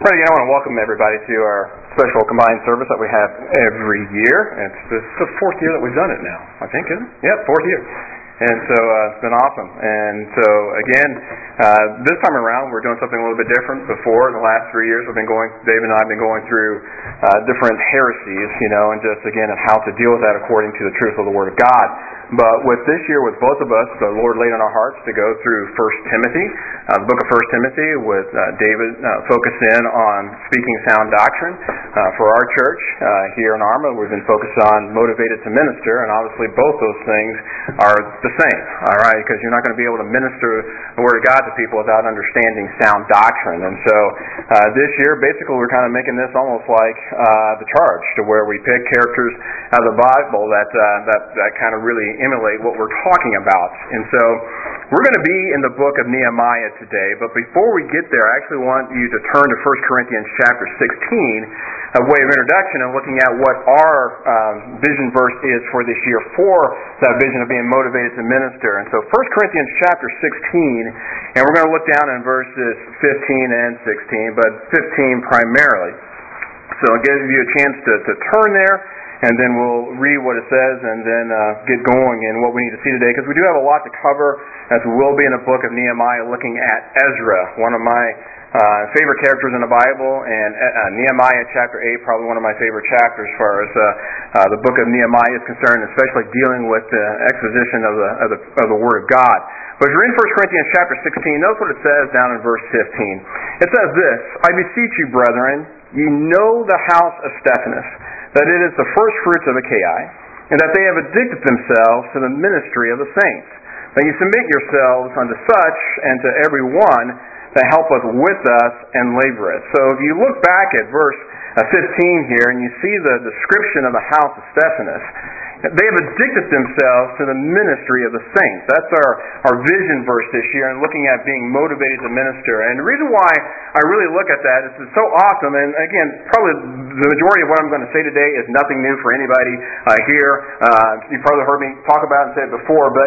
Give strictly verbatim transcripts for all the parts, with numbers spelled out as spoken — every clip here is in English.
Right, again, I want to welcome everybody to our special combined service that we have every year. It's, it's the fourth year that we've done it now, I think, isn't it? Yep, fourth year. And so uh, it's been awesome. And so, again, uh, this time around, we're doing something a little bit different. Before, the last three years, we've been going, David and I have been going through uh, different heresies, you know, and just, again, and how to deal with that according to the truth of the Word of God. But with this year, with both of us, the Lord laid on our hearts to go through First Timothy, uh, the book of First Timothy, with uh, David uh, focused in on speaking sound doctrine uh, for our church uh, here in Arma. We've been focused on motivated to minister, and obviously both those things are the same, all right, because you're not going to be able to minister the Word of God to people without understanding sound doctrine. And so uh, this year, basically, we're kind of making this almost like uh, the charge, to where we pick characters out of the Bible that uh, that, that kind of really emulate what we're talking about. And so we're going to be in the book of Nehemiah today, but before we get there, I actually want you to turn to First Corinthians chapter sixteen, a way of introduction and looking at what our um, vision verse is for this year for that vision of being motivated to minister. And so First Corinthians chapter sixteen, and we're going to look down in verses fifteen and sixteen, but fifteen primarily. So I'll give you a chance to, to turn there, and then we'll read what it says and then uh, get going in what we need to see today, because we do have a lot to cover, as we will be in the book of Nehemiah looking at Ezra, one of my uh, favorite characters in the Bible, and uh, Nehemiah chapter eight, probably one of my favorite chapters as far as uh, uh, the book of Nehemiah is concerned, especially dealing with the exposition of the, of the, of the Word of God. But if you're in First Corinthians chapter sixteen, notice what it says down in verse fifteen. It says this: I beseech you, brethren, ye know the house of Stephanas, that it is the first fruits of Achaia, and that they have addicted themselves to the ministry of the saints. That you submit yourselves unto such, and to every one that helpeth with us and laboreth. So if you look back at verse fifteen here, and you see the description of the house of Stephanas, they have addicted themselves to the ministry of the saints. That's our, our vision verse this year, and looking at being motivated to minister. And the reason why I really look at that is it's so awesome. And again, probably the majority of what I'm going to say today is nothing new for anybody uh, here. Uh, you've probably heard me talk about it and say it before, but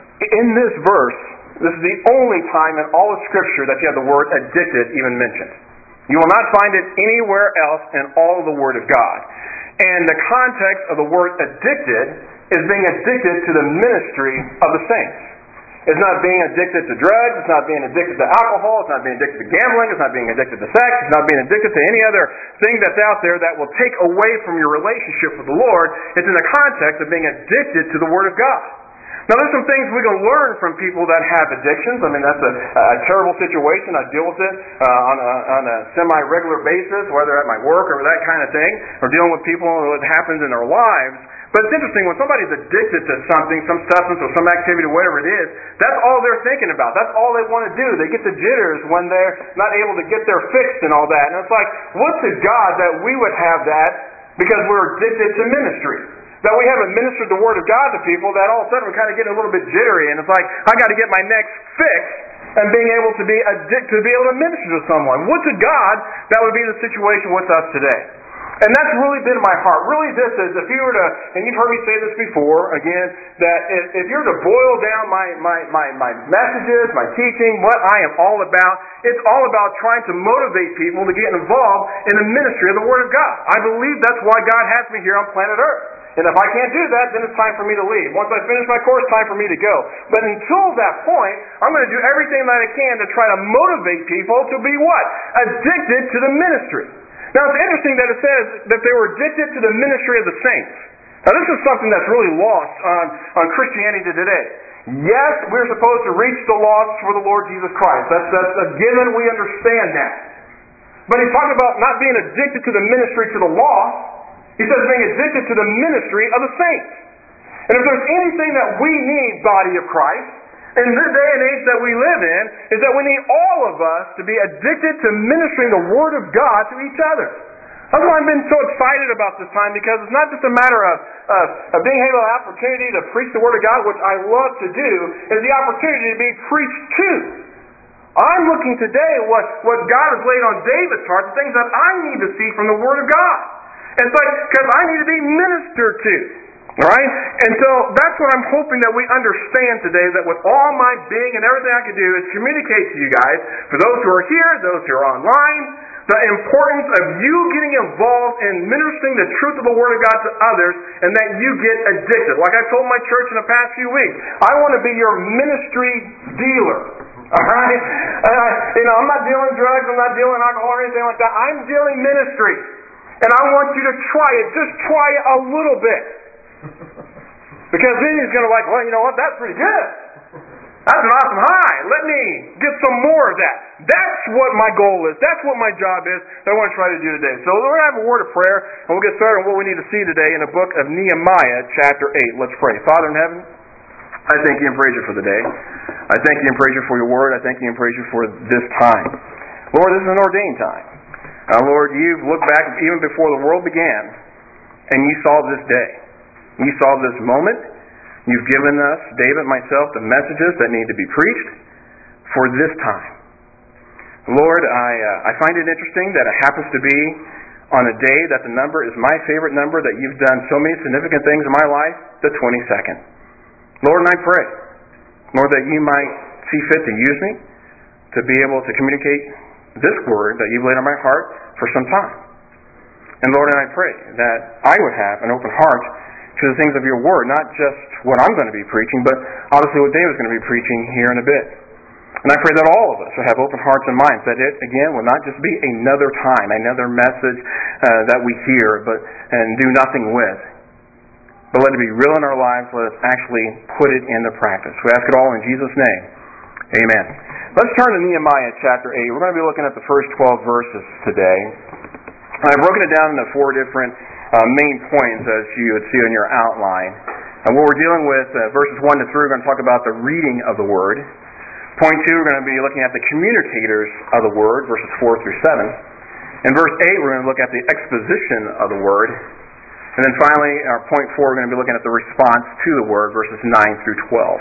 in this verse, this is the only time in all of Scripture that you have the word addicted even mentioned. You will not find it anywhere else in all of the Word of God. And the context of the word addicted is being addicted to the ministry of the saints. It's not being addicted to drugs, it's not being addicted to alcohol, it's not being addicted to gambling, it's not being addicted to sex, it's not being addicted to any other thing that's out there that will take away from your relationship with the Lord. It's in the context of being addicted to the Word of God. Now, there's some things we can learn from people that have addictions. I mean, that's a, a terrible situation. I deal with it uh, on a, on a semi-regular basis, whether at my work or that kind of thing, or dealing with people and what happens in their lives. But it's interesting, when somebody's addicted to something, some substance or some activity, whatever it is, that's all they're thinking about. That's all they want to do. They get the jitters when they're not able to get their fix and all that. And it's like, what's to God that we would have that because we're addicted to ministry? That we haven't ministered the Word of God to people, that all of a sudden we're kind of getting a little bit jittery, and it's like, I got to get my next fix, and being able to be addicted, to be able to minister to someone. Would to God that would be the situation with us today. And that's really been my heart. Really, this is, if you were to, and you've heard me say this before, again, that if, if you're to boil down my, my, my, my messages, my teaching, what I am all about, it's all about trying to motivate people to get involved in the ministry of the Word of God. I believe that's why God has me here on planet Earth. And if I can't do that, then it's time for me to leave. Once I finish my course, time for me to go. But until that point, I'm going to do everything that I can to try to motivate people to be what? Addicted to the ministry. Now, it's interesting that it says that they were addicted to the ministry of the saints. Now, this is something that's really lost on, on Christianity today. Yes, we're supposed to reach the lost for the Lord Jesus Christ. That's, that's a given. We understand that. But he's talking about not being addicted to the ministry to the lost. He says being addicted to the ministry of the saints. And if there's anything that we need, body of Christ, in this day and age that we live in, is that we need all of us to be addicted to ministering the Word of God to each other. That's why I've been so excited about this time, because it's not just a matter of, of, of being able to have the opportunity to preach the Word of God, which I love to do, is the opportunity to be preached to. I'm looking today at what, what God has laid on David's heart, the things that I need to see from the Word of God. And it's like, because I need to be ministered to. All right? And so that's what I'm hoping that we understand today, that with all my being and everything I can do is communicate to you guys, for those who are here, those who are online, the importance of you getting involved in ministering the truth of the Word of God to others, and that you get addicted. Like I told my church in the past few weeks, I want to be your ministry dealer. All right? And I, you know, I'm not dealing drugs, I'm not dealing alcohol or anything like that. I'm dealing ministry. And I want you to try it. Just try it a little bit. Because then he's going to like, well, you know what, that's pretty good. That's an awesome high. Let me get some more of that. That's what my goal is. That's what my job is that I want to try to do today. So we're going to have a word of prayer, and we'll get started on what we need to see today in the book of Nehemiah, chapter eight. Let's pray. Father in heaven, I thank you and praise you for the day. I thank you and praise you for your word. I thank you and praise you for this time. Lord, this is an ordained time. Now, Lord, you've looked back even before the world began, and you saw this day. You saw this moment. You've given us, David, myself, the messages that need to be preached for this time. Lord, I uh, I find it interesting that it happens to be on a day that the number is my favorite number, that you've done so many significant things in my life, the twenty-second. Lord, and I pray, Lord, that you might see fit to use me to be able to communicate this word that you've laid on my heart for some time. And Lord, and I pray that I would have an open heart to the things of your word, not just what I'm going to be preaching, but obviously what David's going to be preaching here in a bit. And I pray that all of us will have open hearts and minds, that it, again, will not just be another time, another message uh, that we hear but and do nothing with. But let it be real in our lives. Let us actually put it into practice. We ask it all in Jesus' name. Amen. Let's turn to Nehemiah chapter eight. We're going to be looking at the first twelve verses today. I've broken it down into four different Uh, main points, as you would see on your outline. And what we're dealing with, uh, verses one to three, we're going to talk about the reading of the Word. Point two, we're going to be looking at the communicators of the Word, verses four through seven. In verse eight, we're going to look at the exposition of the Word. And then finally, our point four, we're going to be looking at the response to the Word, verses nine through twelve.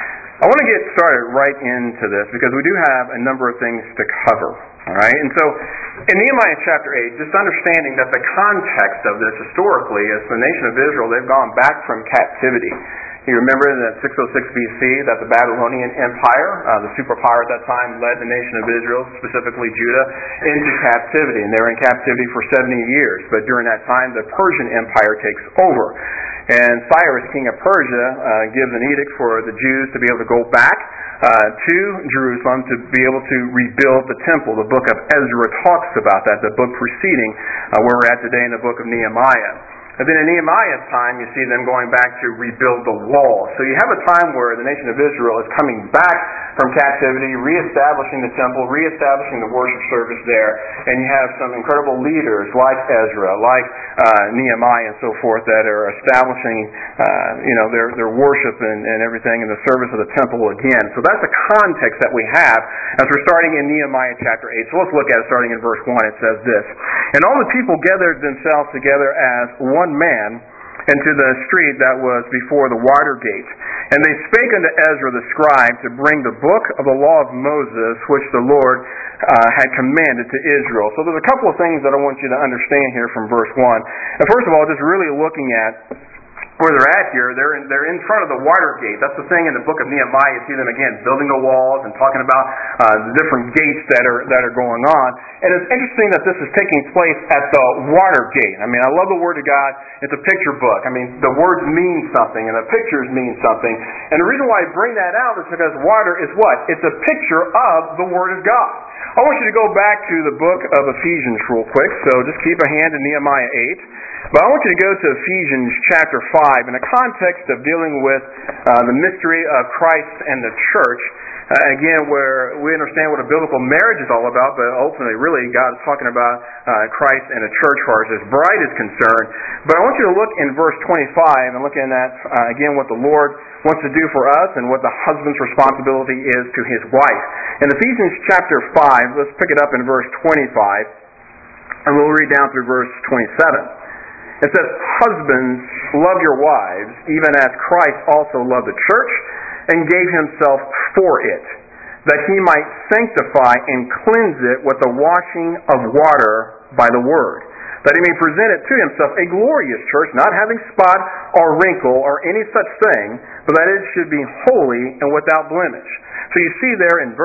I want to get started right into this because we do have a number of things to cover. All right, and so in Nehemiah chapter eight, just understanding that the context of this historically is the nation of Israel, they've gone back from captivity. You remember that six oh six B C that the Babylonian Empire, uh, the superpower at that time, led the nation of Israel, specifically Judah, into captivity. And they were in captivity for seventy years. But during that time, the Persian Empire takes over. And Cyrus, king of Persia, uh, gives an edict for the Jews to be able to go back uh, to Jerusalem to be able to rebuild the temple. The book of Ezra talks about that, the book preceding uh, where we're at today in the book of Nehemiah. And then in Nehemiah's time, you see them going back to rebuild the wall. So you have a time where the nation of Israel is coming back from captivity, reestablishing the temple, reestablishing the worship service there. And you have some incredible leaders like Ezra, like uh, Nehemiah and so forth that are establishing uh, you know, their, their worship and, and everything in the service of the temple again. So that's the context that we have as we're starting in Nehemiah chapter eight. So let's look at it starting in verse one. It says this: "And all the people gathered themselves together as one man into the street that was before the water gate. And they spake unto Ezra the scribe to bring the book of the law of Moses, which the Lord uh, had commanded to Israel." So there's a couple of things that I want you to understand here from verse one. And first of all, just really looking at where they're at here, they're in, they're in front of the water gate. That's the thing in the book of Nehemiah. You see them again building the walls and talking about uh, the different gates that are that are going on. And it's interesting that this is taking place at the water gate. I mean, I love the Word of God. It's a picture book. I mean, the words mean something and the pictures mean something. And the reason why I bring that out is because water is what? It's a picture of the Word of God. I want you to go back to the book of Ephesians real quick. So just keep a hand in Nehemiah eight. But I want you to go to Ephesians chapter five in the context of dealing with uh, the mystery of Christ and the church. Uh, again, where we understand what a biblical marriage is all about, but ultimately, really, God is talking about uh, Christ and the church as far as His bride is concerned. But I want you to look in verse twenty-five and looking at, uh, again, what the Lord wants to do for us and what the husband's responsibility is to his wife. In Ephesians chapter five, let's pick it up in verse twenty-five, and we'll read down through verse twenty-seven. It says, "Husbands, love your wives, even as Christ also loved the church, and gave himself for it, that he might sanctify and cleanse it with the washing of water by the word, that he may present it to himself a glorious church, not having spot or wrinkle or any such thing, but that it should be holy and without blemish." So you see there in verse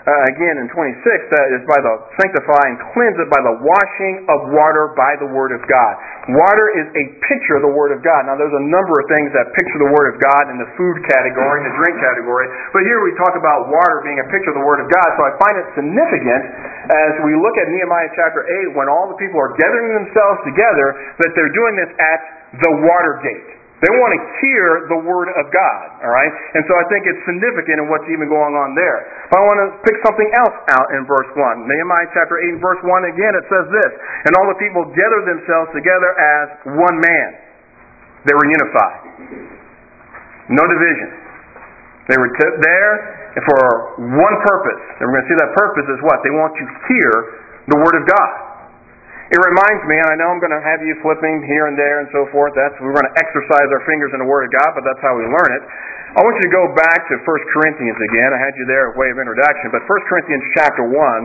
uh, again in twenty-six, that is by the sanctify and cleanse it by the washing of water by the Word of God. Water is a picture of the Word of God. Now, there's a number of things that picture the Word of God in the food category and the drink category, but here we talk about water being a picture of the Word of God. So I find it significant as we look at Nehemiah chapter eight, when all the people are gathering themselves together, that they're doing this at the water gate. They want to hear the Word of God, all right? And so I think it's significant in what's even going on there. But I want to pick something else out in verse one. Nehemiah chapter eight and verse one, again, it says this, and all the people gathered themselves together as one man. They were unified. No division. They were t- there for one purpose. And we're going to see that purpose is what? They want to hear the Word of God. It reminds me, and I know I'm going to have you flipping here and there and so forth. That's we're going to exercise our fingers in the Word of God, but that's how we learn it. I want you to go back to First Corinthians again. I had you there by way of introduction, but First Corinthians chapter one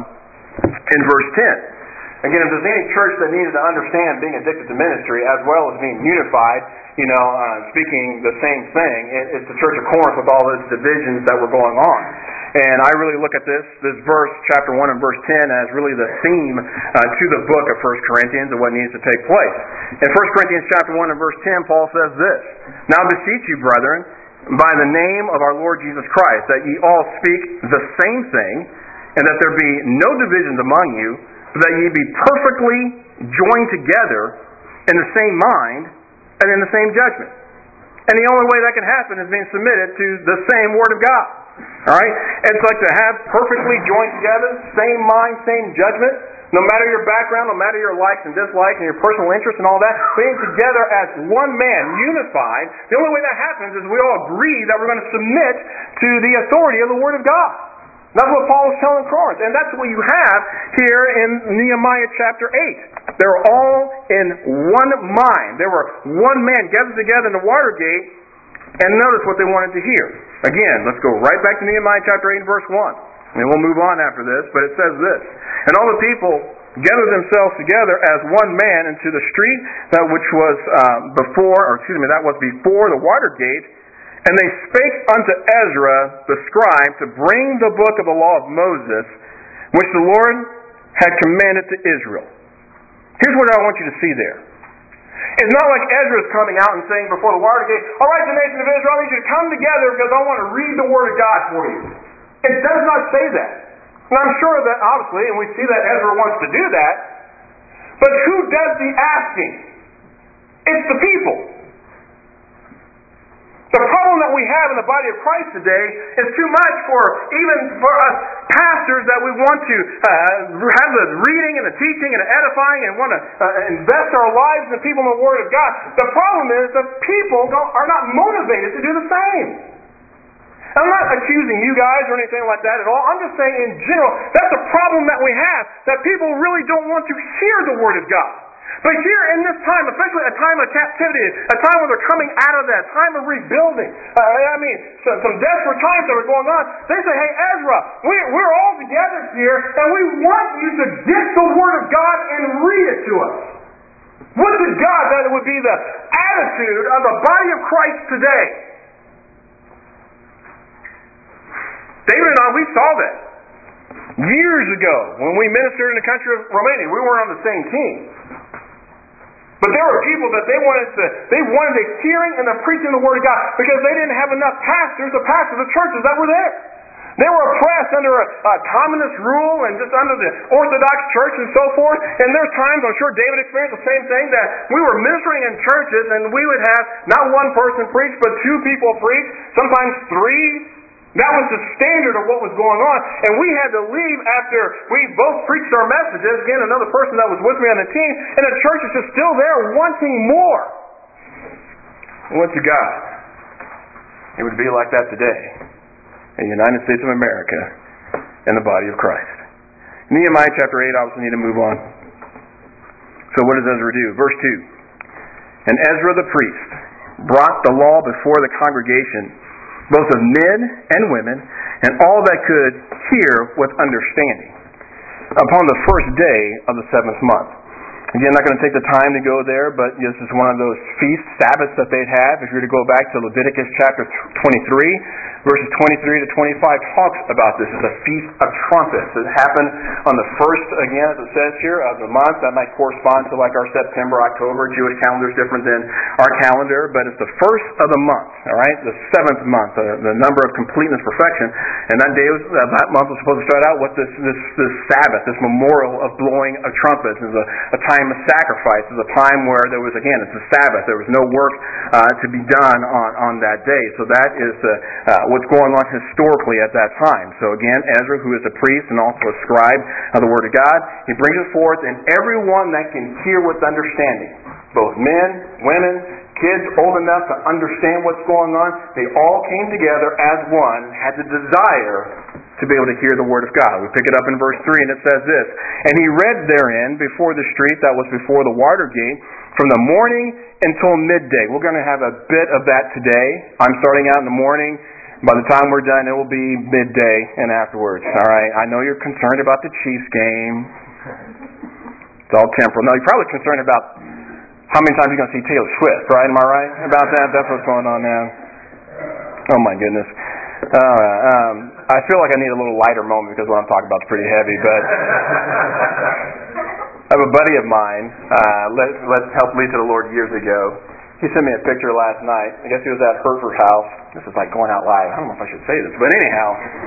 in verse ten. Again, if there's any church that needed to understand being addicted to ministry as well as being unified, you know, uh, speaking the same thing, it, it's the Church of Corinth with all those divisions that were going on. And I really look at this, this verse, chapter one and verse ten, as really the theme uh, to the book of First Corinthians and what needs to take place. In First Corinthians chapter one and verse ten, Paul says this, "Now beseech you, brethren, by the name of our Lord Jesus Christ, that ye all speak the same thing, and that there be no divisions among you, but that ye be perfectly joined together in the same mind and in the same judgment." And the only way that can happen is being submitted to the same Word of God. All right? It's like to have perfectly joined together, same mind, same judgment, no matter your background, no matter your likes and dislikes and your personal interests and all that, being together as one man, unified. The only way that happens is we all agree that we're going to submit to the authority of the Word of God. That's what Paul is telling Corinth. And that's what you have here in Nehemiah chapter eight. They're all in one mind. They were one man gathered together in the water gate, and notice what they wanted to hear. Again, let's go right back to Nehemiah chapter eight and verse one. And we'll move on after this, but it says this, "And all the people gathered themselves together as one man into the street that which was uh, before, or excuse me, that was before the water gate, and they spake unto Ezra the scribe to bring the book of the law of Moses, which the Lord had commanded to Israel." Here's what I want you to see there. It's not like Ezra is coming out and saying before the water gate, "All right, the nation of Israel, I need you to come together because I want to read the Word of God for you." It does not say that. And I'm sure that obviously, and we see that Ezra wants to do that, but who does the asking? It's the people. The problem that we have in the body of Christ today is too much for even for us pastors that we want to uh, have the reading and the teaching and the edifying and want to uh, invest our lives in the people in the Word of God. The problem is that people don't, are not motivated to do the same. I'm not accusing you guys or anything like that at all. I'm just saying in general, that's a problem that we have, that people really don't want to hear the Word of God. But here in this time, especially a time of captivity, a time when they're coming out of that, time of rebuilding, uh, I mean, some, some desperate times that are going on, they say, "Hey, Ezra, we, we're all together here, and we want you to get the Word of God and read it to us." Would to God that it would be the attitude of the body of Christ today. David and I, we saw that years ago when we ministered in the country of Romania. We weren't on the same team. But there were people that they wanted to, they wanted the hearing and the preaching of the Word of God because they didn't have enough pastors to pastor the churches that were there. They were oppressed under a, a communist rule and just under the Orthodox Church and so forth. And there's times, I'm sure David experienced the same thing, that we were ministering in churches and we would have not one person preach, but two people preach, sometimes three. That was the standard of what was going on. And we had to leave after we both preached our messages. Again, another person that was with me on the team. And the church is just still there wanting more. Once to God, it would be like that today in the United States of America and the body of Christ. Nehemiah chapter eight, obviously need to move on. So what does Ezra do? Verse two. "And Ezra the priest brought the law before the congregation, both of men and women, and all that could hear with understanding, upon the first day of the seventh month." Again, I'm not going to take the time to go there, but this is one of those feast Sabbaths that they'd have. If you were to go back to Leviticus chapter twenty-three, Verses twenty-three to twenty-five talks about this. It's a Feast of Trumpets. It happened on the first, again, as it says here, of the month. That might correspond to like our September, October. Jewish calendar is different than our calendar, but it's the first of the month, all right? The seventh month, uh, the number of completeness, perfection. And that day, was, uh, that month was supposed to start out with this, this, this Sabbath, this memorial of blowing of trumpets. It's a, a time of sacrifice. It's a time where there was, again, it's a Sabbath. There was no work uh, to be done on, on that day. So that is the, uh, what's going on historically at that time. So again, Ezra, who is a priest and also a scribe of the Word of God, he brings it forth, and everyone that can hear with understanding, both men, women, kids old enough to understand what's going on, they all came together as one, had the desire to be able to hear the Word of God. We pick it up in verse three, and it says this, "And he read therein before the street that was before the water gate, from the morning until midday." We're going to have a bit of that today. I'm starting out in the morning. By the time we're done, it will be midday and afterwards. All right. I know you're concerned about the Chiefs game. It's all temporal. No, you're probably concerned about how many times you're going to see Taylor Swift, right? Am I right about that? That's what's going on now. Oh my goodness. Uh, um, I feel like I need a little lighter moment because what I'm talking about is pretty heavy. But I have a buddy of mine. Uh, let let help lead to the Lord years ago. He sent me a picture last night. I guess he was at Hereford House. This is like going out live. I don't know if I should say this, but anyhow,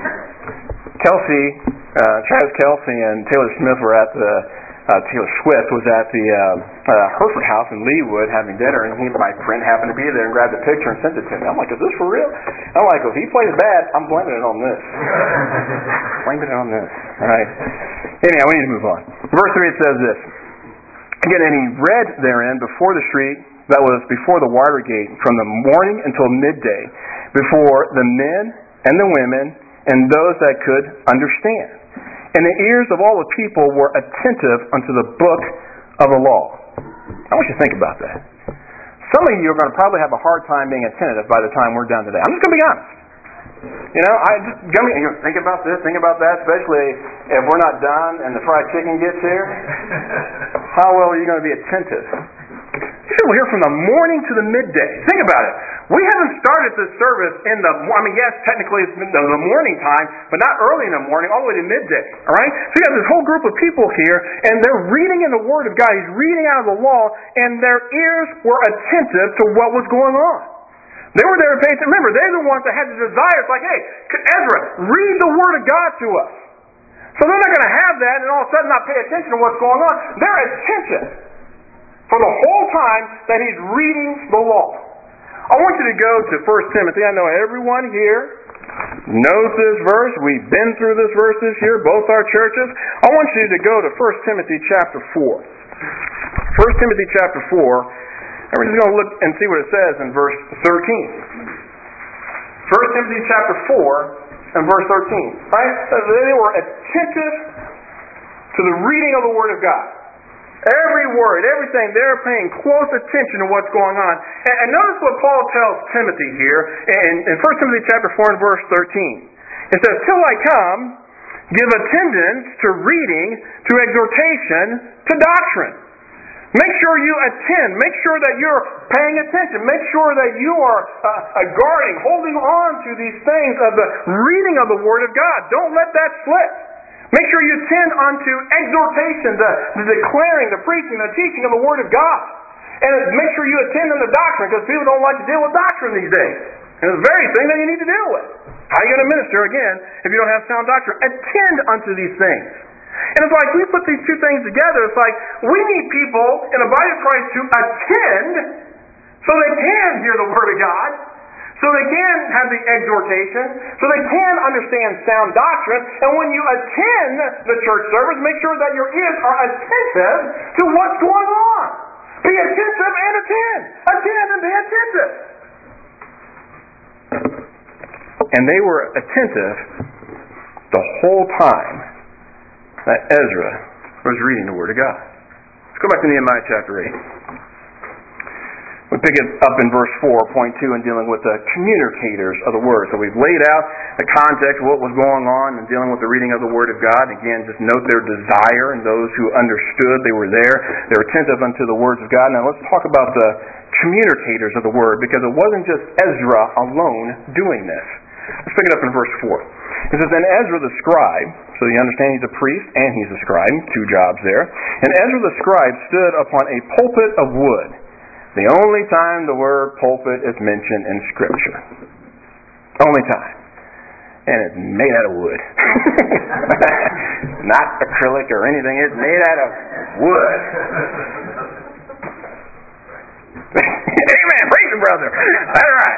Kelsey, uh, Travis Kelsey, and Taylor Smith were at the uh, Taylor Swift was at the uh, uh, Hereford House in Leawood having dinner, and he, my friend, happened to be there and grabbed the picture and sent it to me. I'm like, "Is this for real?" I'm like, "If he plays bad, I'm blaming it on this. blaming it on this." All right. Anyhow, we need to move on. Verse three, it says this. Again, and he read therein before the street that was before the water gate, from the morning until midday, before the men and the women and those that could understand. And the ears of all the people were attentive unto the book of the law. I want you to think about that. Some of you are going to probably have a hard time being attentive by the time we're done today. I'm just going to be honest. You know, I just you know, think about this, think about that, especially if we're not done and the fried chicken gets here. How well are you going to be attentive? He said we're here from the morning to the midday. Think about it. We haven't started this service in the, I mean, yes, technically it's the morning time, but not early in the morning, all the way to midday. All right? So you have this whole group of people here, and they're reading in the Word of God. He's reading out of the law, and their ears were attentive to what was going on. They were there paying attention. Remember, they're the ones that had the desire. It's like, hey, Ezra, read the Word of God to us. So they're not going to have that and all of a sudden not pay attention to what's going on. Their attention for the whole time that he's reading the law. I want you to go to First Timothy. I know everyone here knows this verse. We've been through this verse this year, both our churches. I want you to go to First Timothy chapter four. First Timothy chapter four, and we're just going to look and see what it says in verse thirteen. First Timothy chapter four and verse thirteen. Right? They were attentive to the reading of the Word of God. Every word, everything, they're paying close attention to what's going on. And, and notice what Paul tells Timothy here in, in First Timothy chapter four and verse thirteen. It says, "Till I come, give attendance to reading, to exhortation, to doctrine." Make sure you attend. Make sure that you're paying attention. Make sure that you are uh, guarding, holding on to these things of the reading of the Word of God. Don't let that slip. Make sure you attend unto exhortation, the, the declaring, the preaching, the teaching of the Word of God. And make sure you attend unto doctrine, because people don't like to deal with doctrine these days. And it's the very thing that you need to deal with. How are you going to minister, again, if you don't have sound doctrine? Attend unto these things. And it's like we put these two things together. It's like we need people in the body of Christ to attend so they can hear the Word of God, so they can have the exhortation, so they can understand sound doctrine. And when you attend the church service, make sure that your ears are attentive to what's going on. Be attentive and attend. Attend and be attentive. And they were attentive the whole time that Ezra was reading the Word of God. Let's go back to Nehemiah chapter eight. We pick it up in verse four, point two, and dealing with the communicators of the Word. So we've laid out the context of what was going on and dealing with the reading of the Word of God. Again, just note their desire and those who understood they were there. They were attentive unto the words of God. Now let's talk about the communicators of the Word, because it wasn't just Ezra alone doing this. Let's pick it up in verse four. It says, and Ezra the scribe, so you understand he's a priest and he's a scribe, two jobs there. And Ezra the scribe stood upon a pulpit of wood. The only time the word pulpit is mentioned in Scripture. Only time. And it's made out of wood. Not acrylic or anything. It's made out of wood. Amen. Praise the brother. All right.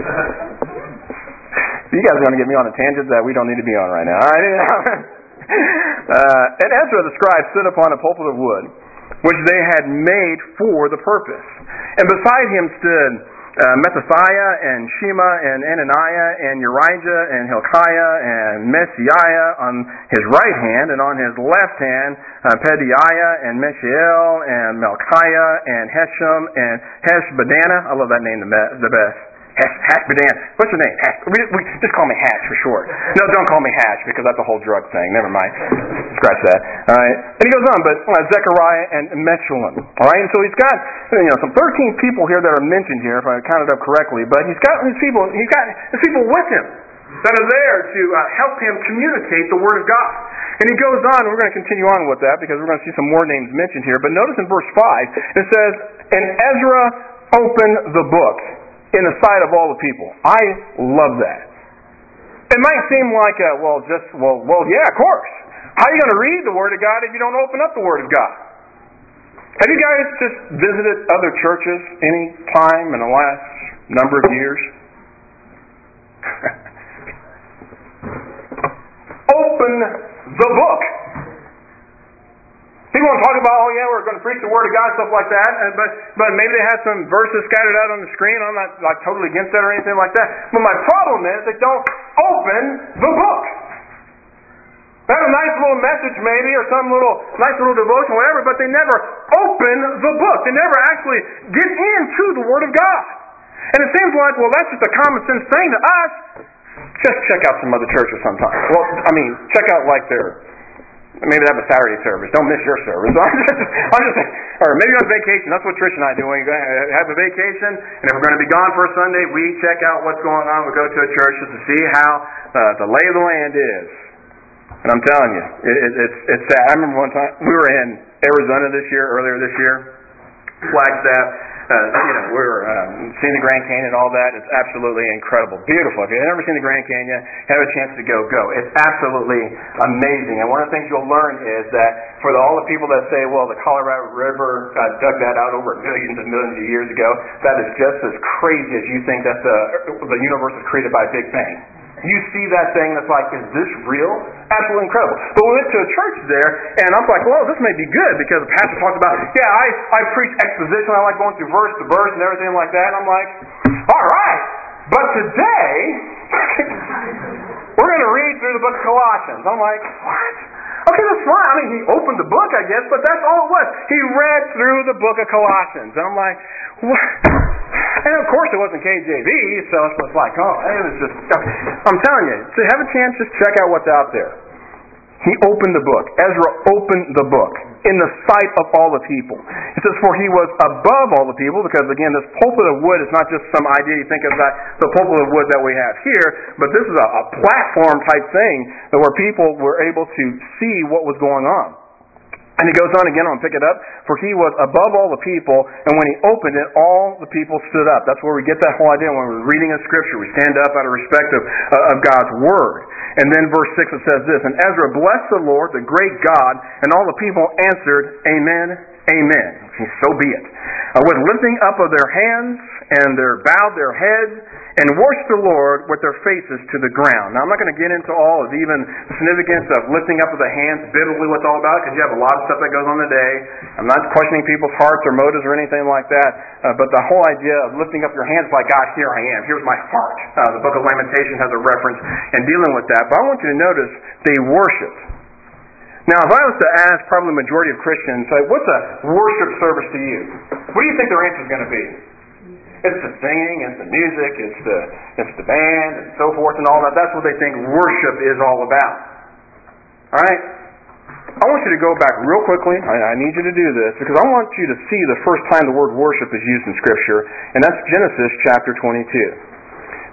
You guys are going to get me on a tangent that we don't need to be on right now. All right. uh, and Ezra the scribe stood upon a pulpit of wood, which they had made for the purpose. And beside him stood uh, Mattithiah and Shema and Ananiah and Urijah and Hilkiah and Messiah on his right hand, and on his left hand uh, Pedaiah and Mishael and Malchiah and Hesham and Heshbaddanah. I love that name the best. Hashbaddanah. What's your name? Hash. We, we, just call me Hash for short. No, don't call me Hash because that's a whole drug thing. Never mind. Scratch that. All right. And he goes on, but uh, Zechariah and Meshullam. All right. And so he's got you know some thirteen people here that are mentioned here, if I counted up correctly. But he's got his people. He's got his people with him that are there to uh, help him communicate the Word of God. And he goes on. And we're going to continue on with that because we're going to see some more names mentioned here. But notice in verse five it says, "And Ezra opened the book in the sight of all the people." I love that. It might seem like, a, well, just, well, well, yeah, of course. How are you going to read the Word of God if you don't open up the Word of God? Have you guys just visited other churches any time in the last number of years? Open the book. People want to talk about, oh yeah, we're going to preach the Word of God, stuff like that, and, but but maybe they had some verses scattered out on the screen. I'm not like totally against that or anything like that. But my problem is they don't open the book. They have a nice little message maybe, or some little nice little devotion, whatever, but they never open the book. They never actually get into the Word of God. And it seems like, well, that's just a common sense thing to us. Just check out some other churches sometime. Well, I mean, check out like their maybe they have a Saturday service. Don't miss your service. I'm just, I'm just, or maybe on vacation. That's what Trish and I do. When we have a vacation, and if we're going to be gone for a Sunday, we check out what's going on. We go to a church just to see how uh, the lay of the land is. And I'm telling you, it, it, it's it's sad. I remember one time we were in Arizona this year, earlier this year, Flagstaff. Uh, you know, we were um, seeing the Grand Canyon and all that. It's absolutely incredible, beautiful. If you've never seen the Grand Canyon, have a chance to go, go. It's absolutely amazing. And one of the things you'll learn is that for the, all the people that say, well, the Colorado River uh, dug that out over millions and millions of years ago, that is just as crazy as you think that the the universe was created by a Big Bang. You see that thing that's like, is this real? Absolutely incredible. But we went to a church there, and I'm like, well, this may be good, because the pastor talks about, yeah, I, I preach exposition. I like going through verse to verse and everything like that. And I'm like, all right, but today, we're going to read through the book of Colossians. I'm like, what? Okay, that's fine. I mean, he opened the book, I guess, but that's all it was. He read through the book of Colossians. And I'm like, what? And of course it wasn't K J V, so it was like, oh, it was just, I'm telling you, to have a chance, just check out what's out there. He opened the book. Ezra opened the book in the sight of all the people. It says, for he was above all the people, because again, this pulpit of wood is not just some idea you think of that the pulpit of wood that we have here, but this is a, a platform type thing that where people were able to see what was going on. And he goes on again, I'm going to pick it up. For he was above all the people, and when he opened it, all the people stood up. That's where we get that whole idea when we're reading a scripture. We stand up out of respect of, uh, of God's Word. And then verse six it says this, and Ezra blessed the Lord, the great God, and all the people answered, Amen, Amen. So be it. Uh, with lifting up of their hands, and their bowed their heads, and worship the Lord with their faces to the ground. Now, I'm not going to get into all of even the significance of lifting up of the hands, biblically what's all about, because you have a lot of stuff that goes on today. I'm not questioning people's hearts or motives or anything like that, uh, but the whole idea of lifting up your hands like, God, here I am, here's my heart. Uh, the book of Lamentations has a reference in dealing with that, but I want you to notice they worshiped. Now, if I was to ask probably the majority of Christians, say, what's a worship service to you? What do you think their answer is going to be? It's the singing, it's the music, it's the it's the band, and so forth and all that. That's what they think worship is all about. All right? I want you to go back real quickly. I, I need you to do this because I want you to see the first time the word worship is used in Scripture, and that's Genesis chapter twenty-two.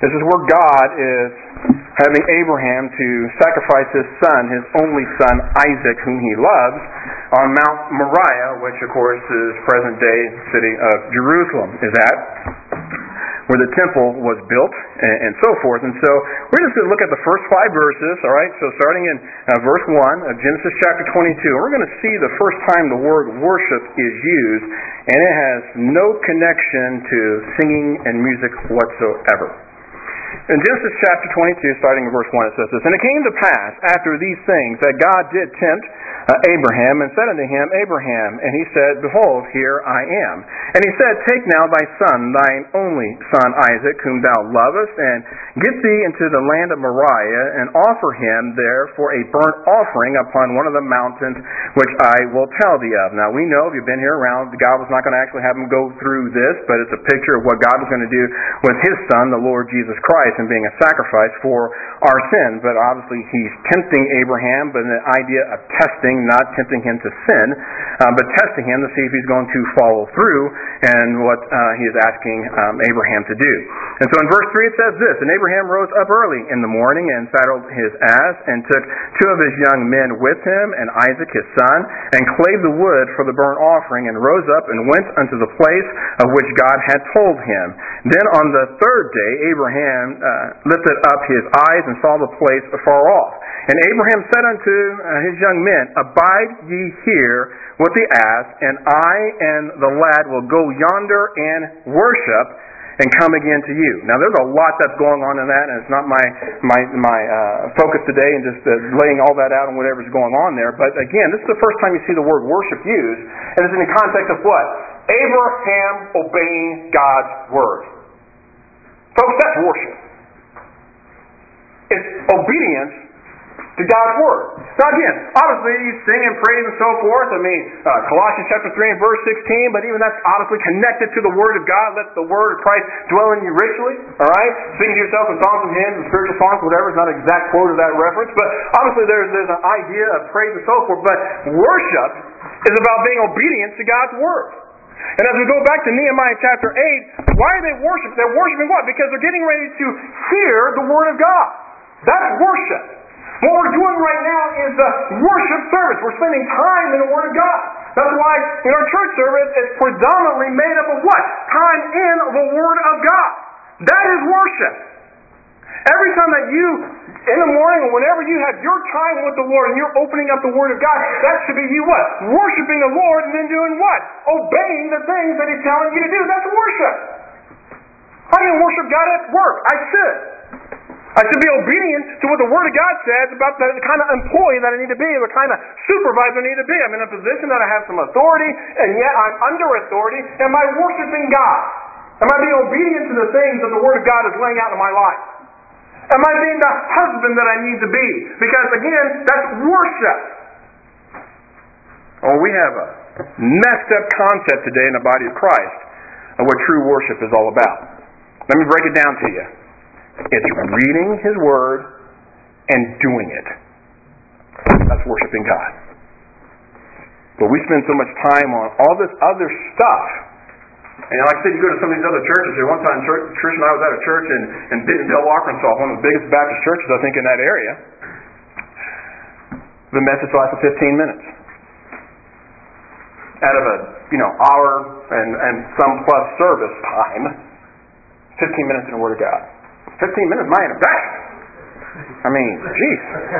This is where God is having Abraham to sacrifice his son, his only son Isaac, whom he loves, on Mount Moriah, which of course is present-day city of Jerusalem, is at, where the temple was built, and, and so forth. And so we're just going to look at the first five verses, all right? So starting in uh, verse one of Genesis chapter twenty-two, we're going to see the first time the word worship is used, and it has no connection to singing and music whatsoever. In Genesis chapter twenty-two, starting in verse one, it says this, "And it came to pass after these things that God did tempt uh, Abraham, and said unto him, Abraham, and he said, Behold, here I am. And he said, Take now thy son, thine only son Isaac, whom thou lovest, and get thee into the land of Moriah, and offer him there for a burnt offering upon one of the mountains which I will tell thee of." Now we know, if you've been here around, God was not going to actually have him go through this, but it's a picture of what God was going to do with his son, the Lord Jesus Christ, and being a sacrifice for our sins. But obviously he's tempting Abraham, but the idea of testing, not tempting him to sin, uh, but testing him to see if he's going to follow through and what uh, he is asking um, Abraham to do. And so in verse three it says this, "And Abraham rose up early in the morning and saddled his ass, and took two of his young men with him, and Isaac his son, and clave the wood for the burnt offering, and rose up and went unto the place of which God had told him. Then on the third day Abraham uh, lifted up his eyes and saw the place afar off. And Abraham said unto uh, his young men, Abide ye here with the ass, and I and the lad will go yonder and worship, and come again to you." Now there's a lot that's going on in that, and it's not my my my uh, focus today, and just uh, laying all that out and whatever's going on there. But again, this is the first time you see the word worship used, and it's in the context of what? Abraham obeying God's word. Folks, that's worship. It's obedience to God's word. Now again, obviously you sing and praise and so forth. I mean, uh, Colossians chapter three and verse sixteen, but even that's obviously connected to the word of God. Let the word of Christ dwell in you richly. Alright? Sing to yourself in songs and hymns and spiritual songs, whatever. It's not an exact quote of that reference, but obviously there's, there's an idea of praise and so forth. But worship is about being obedient to God's word. And as we go back to Nehemiah chapter eight, why are they worshiping? They're worshiping what? Because they're getting ready to hear the word of God. That's worship. What we're doing right now is the worship service. We're spending time in the Word of God. That's why in our church service it's predominantly made up of what? Time in the Word of God. That is worship. Every time that you, in the morning or whenever you have your time with the Lord and you're opening up the Word of God, that should be you what? Worshiping the Lord and then doing what? Obeying the things that He's telling you to do. That's worship. I can worship God at work. I should. I should be obedient to what the Word of God says about the kind of employee that I need to be, the kind of supervisor I need to be. I'm in a position that I have some authority, and yet I'm under authority. Am I worshiping God? Am I being obedient to the things that the Word of God is laying out in my life? Am I being the husband that I need to be? Because again, that's worship. Oh, we have a messed up concept today in the body of Christ of what true worship is all about. Let me break it down to you. It's reading His Word and doing it. That's worshiping God. But we spend so much time on all this other stuff. And like I said, you go to some of these other churches. One time, Trish and I was at a church in, in Bentonville, Arkansas, one of the biggest Baptist churches, I think, in that area. The message lasted fifteen minutes. Out of a, you know, hour and, and some plus service time, fifteen minutes in the Word of God. fifteen minutes, my introduction. I mean, jeez.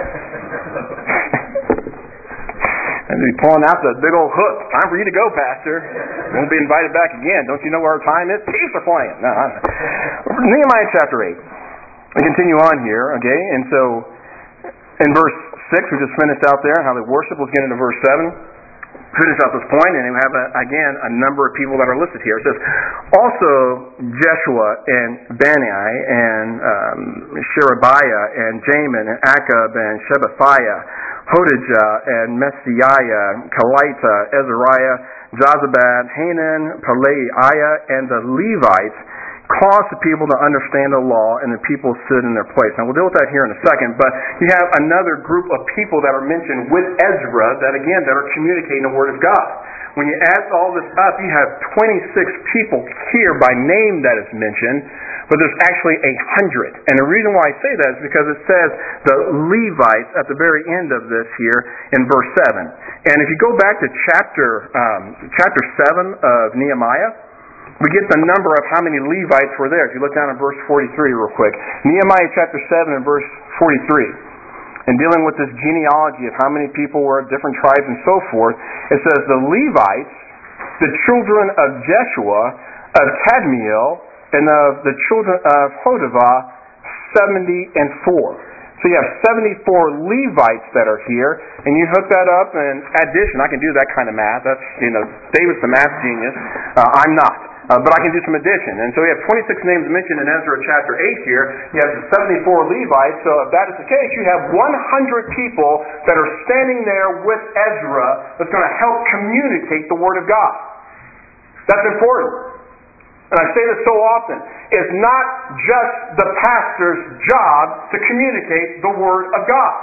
And be pulling out the big old hook. Time for you to go, Pastor. Won't be invited back again. Don't you know where our time is? Chiefs are playing. No, I don't know. Nehemiah chapter eight. We continue on here, okay? And so, in verse six, we just finished out there how they worship. Let's get into verse seven. Finish out this point, and we have, a, again, a number of people that are listed here. It says, also Jeshua and Bani and um, Sherebiah and Jamin and Akab and Shebathiah, Hodijah and Messiah, Kelita, Ezariah, Jozabad, Hanan, Peleiah, and the Levites caused the people to understand the law, and the people stood in their place. Now, we'll deal with that here in a second, but you have another group of people that are mentioned with Ezra that, again, that are communicating the Word of God. when you add all this up, you have twenty-six people here by name that is mentioned, but there's actually a hundred. And the reason why I say that is because it says the Levites at the very end of this here in verse seven. And if you go back to chapter um, chapter seven of Nehemiah, we get the number of how many Levites were there. If you look down at verse forty-three real quick. Nehemiah chapter seven and verse forty-three. And dealing with this genealogy of how many people were of different tribes and so forth, it says the Levites, the children of Jeshua, of Kadmiel, and of the children of Hodavah, seventy and four. So you have seventy-four Levites that are here, and you hook that up, and addition, I can do that kind of math. That's, you know, David's the math genius. Uh, I'm not. Uh, but I can do some addition. And so we have twenty-six names mentioned in Ezra chapter eight here. You have seventy-four Levites. So if that is the case, you have one hundred people that are standing there with Ezra that's going to help communicate the Word of God. That's important. And I say this so often. It's not just the pastor's job to communicate the Word of God.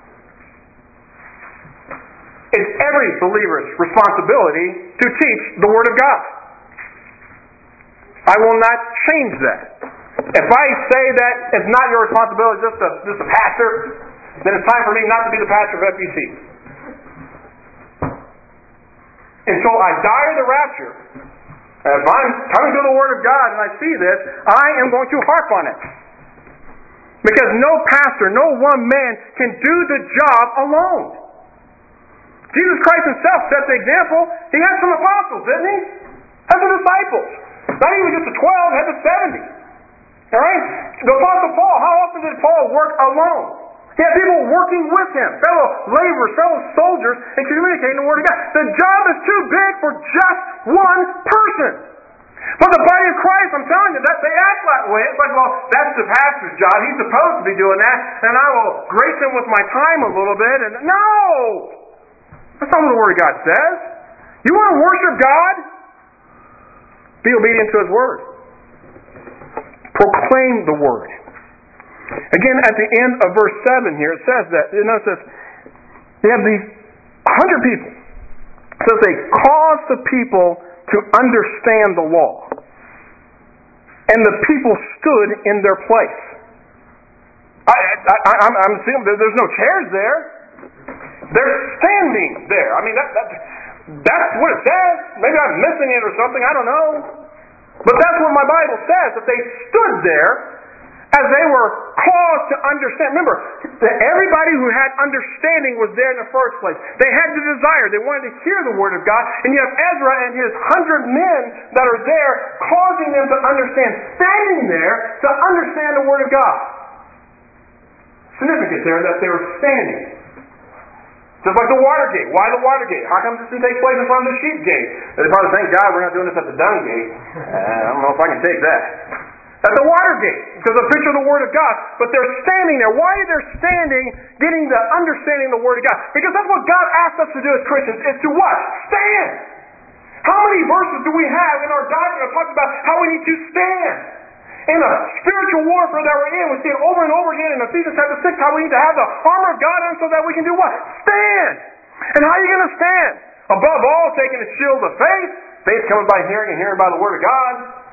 It's every believer's responsibility to teach the Word of God. I will not change that. If I say that it's not your responsibility, just a, just a pastor, then it's time for me not to be the pastor of F B C. Until I die of the rapture, if I'm coming to the Word of God and I see this, I am going to harp on it. Because no pastor, no one man can do the job alone. Jesus Christ himself set the example. He had some apostles, didn't he? Had some disciples. Not even just the twelve, had the seventy. All right? The Apostle Paul, how often did Paul work alone? He had people working with him, fellow laborers, fellow soldiers, and communicating the Word of God. The job is too big for just one person. But the body of Christ, I'm telling you, that they act that way. It's like, well, that's the pastor's job. He's supposed to be doing that, and I will grace him with my time a little bit. And no! That's not what the Word of God says. You want to worship God? Be obedient to His Word. Proclaim the Word. Again, at the end of verse seven here, it says that, you know, it says, they have these hundred people. It says they caused the people to understand the law. And the people stood in their place. I, I, I, I'm, I'm assuming there's no chairs there. They're standing there. I mean, that, that That's what it says. Maybe I'm missing it or something. I don't know. But that's what my Bible says, that they stood there as they were caused to understand. Remember, everybody who had understanding was there in the first place. They had the desire. They wanted to hear the Word of God. And you have Ezra and his hundred men that are there causing them to understand, standing there to understand the Word of God. Significant there that they were standing. Just like the Watergate. Why the Watergate? How come this didn't take place in front of the sheep gate? They probably thank God we're not doing this at the dung gate. Uh, I don't know if I can take that. At the Watergate, because it's a picture of the Word of God. But they're standing there. Why are they standing, getting the understanding of the Word of God? Because that's what God asked us to do as Christians, is to what? Stand! How many verses do we have in our doctrine that talks about how we need to stand? In the spiritual warfare that we're in, we see it over and over again in Ephesians chapter six, how we need to have the armor of God on so that we can do what? Stand! And how are you going to stand? Above all, taking the shield of faith. Faith coming by hearing and hearing by the Word of God.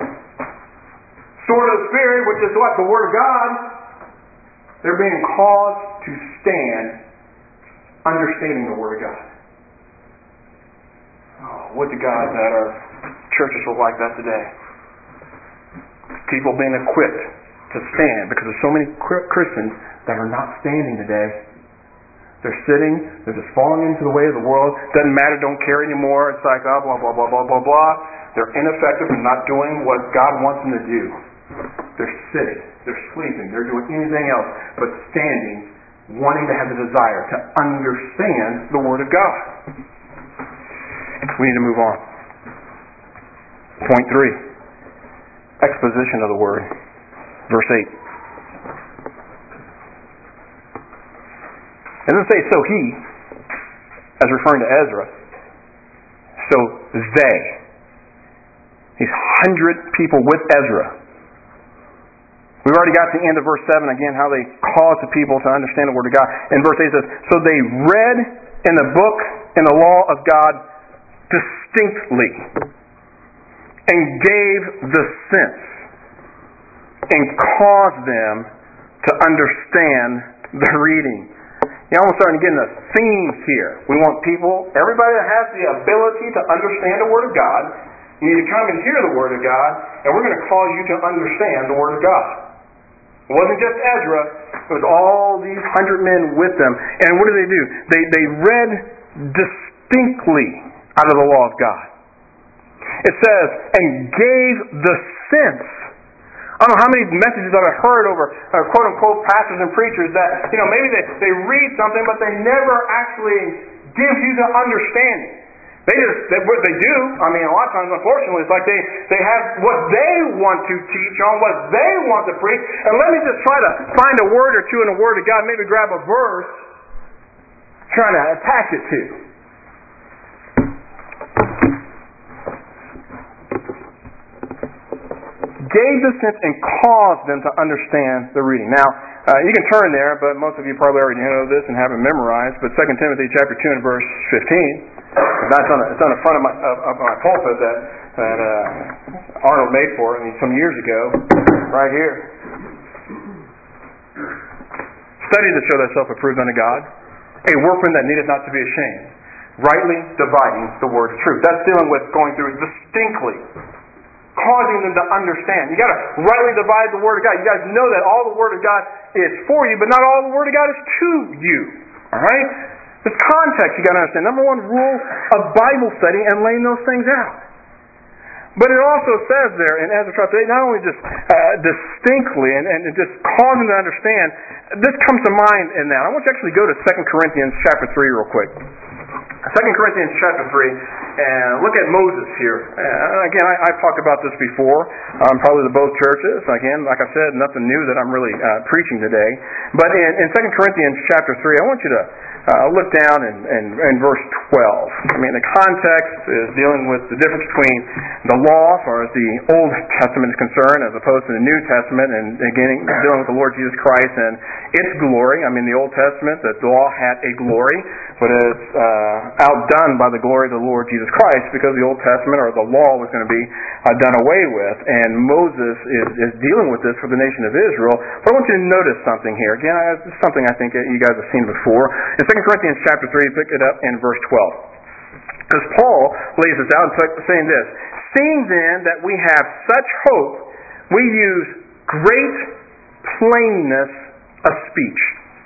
Sword of the Spirit, which is what? The Word of God. They're being caused to stand understanding the Word of God. Oh, would to God that our churches were like that today. People being equipped to stand, because there's so many Christians that are not standing today. They're sitting, they're just falling into the way of the world. Doesn't matter, don't care anymore. It's like, oh, blah, blah, blah, blah, blah, blah. They're ineffective and not doing what God wants them to do. They're sitting, they're sleeping, they're doing anything else but standing, wanting to have the desire to understand the Word of God. We need to move on. Point three. Exposition of the Word. Verse eight. It doesn't say, so he, as referring to Ezra, so they. These hundred people with Ezra. We've already got to the end of verse seven, again, how they caused the people to understand the Word of God. And verse eight says, so they read in the book, in the law of God, distinctly and gave the sense and caused them to understand the reading. You're almost starting to get into themes here. We want people, everybody that has the ability to understand the Word of God, you need to come and hear the Word of God, and we're going to cause you to understand the Word of God. It wasn't just Ezra, it was all these hundred men with them. And what did they do? They, they read distinctly out of the law of God. It says, and gave the sense. I don't know how many messages I've heard over uh, quote-unquote pastors and preachers that, you know, maybe they, they read something, but they never actually give you the understanding. They just, they, what they do, I mean, a lot of times, unfortunately, it's like they, they have what they want to teach on, what they want to preach, and let me just try to find a word or two in the Word of God, maybe grab a verse, trying to attach it to. Gave the sense and caused them to understand the reading. Now, uh, you can turn there, but most of you probably already know this and have it memorized. But Second Timothy chapter two and verse fifteen, that's on, it's on the front of my, of, of my pulpit that, that uh, Arnold made for me some years ago, right here. Study to show thyself approved unto God, a workman that needeth not to be ashamed, rightly dividing the word of truth. That's dealing with going through distinctly, causing them to understand. You got to rightly divide the Word of God. You guys know that all the Word of God is for you, but not all the Word of God is to you. All right? There's context you got to understand. Number one rule of Bible study and laying those things out. But it also says there in Ezra chapter eight, not only just uh, distinctly and, and just causing them to understand, this comes to mind in that. I want you to actually go to Second Corinthians chapter three real quick. Second Corinthians chapter three, and look at Moses here. Uh, again, I, I've talked about this before, um, probably to both churches. Again, like I said, nothing new that I'm really uh, preaching today. But in, in Second Corinthians chapter three, I want you to uh, look down in, in, in verse twelve. I mean, the context is dealing with the difference between the law, as far as the Old Testament is concerned, as opposed to the New Testament, and again, dealing with the Lord Jesus Christ and its glory. I mean, the Old Testament, the law had a glory, but it's uh, outdone by the glory of the Lord Jesus Christ, because the Old Testament or the law was going to be uh, done away with, and Moses is, is dealing with this for the nation of Israel. But I want you to notice something here. Again, I, this is something I think you guys have seen before. In Second Corinthians chapter three, pick it up in verse twelve. Because Paul lays this out and saying this, seeing then that we have such hope, we use great plainness of speech.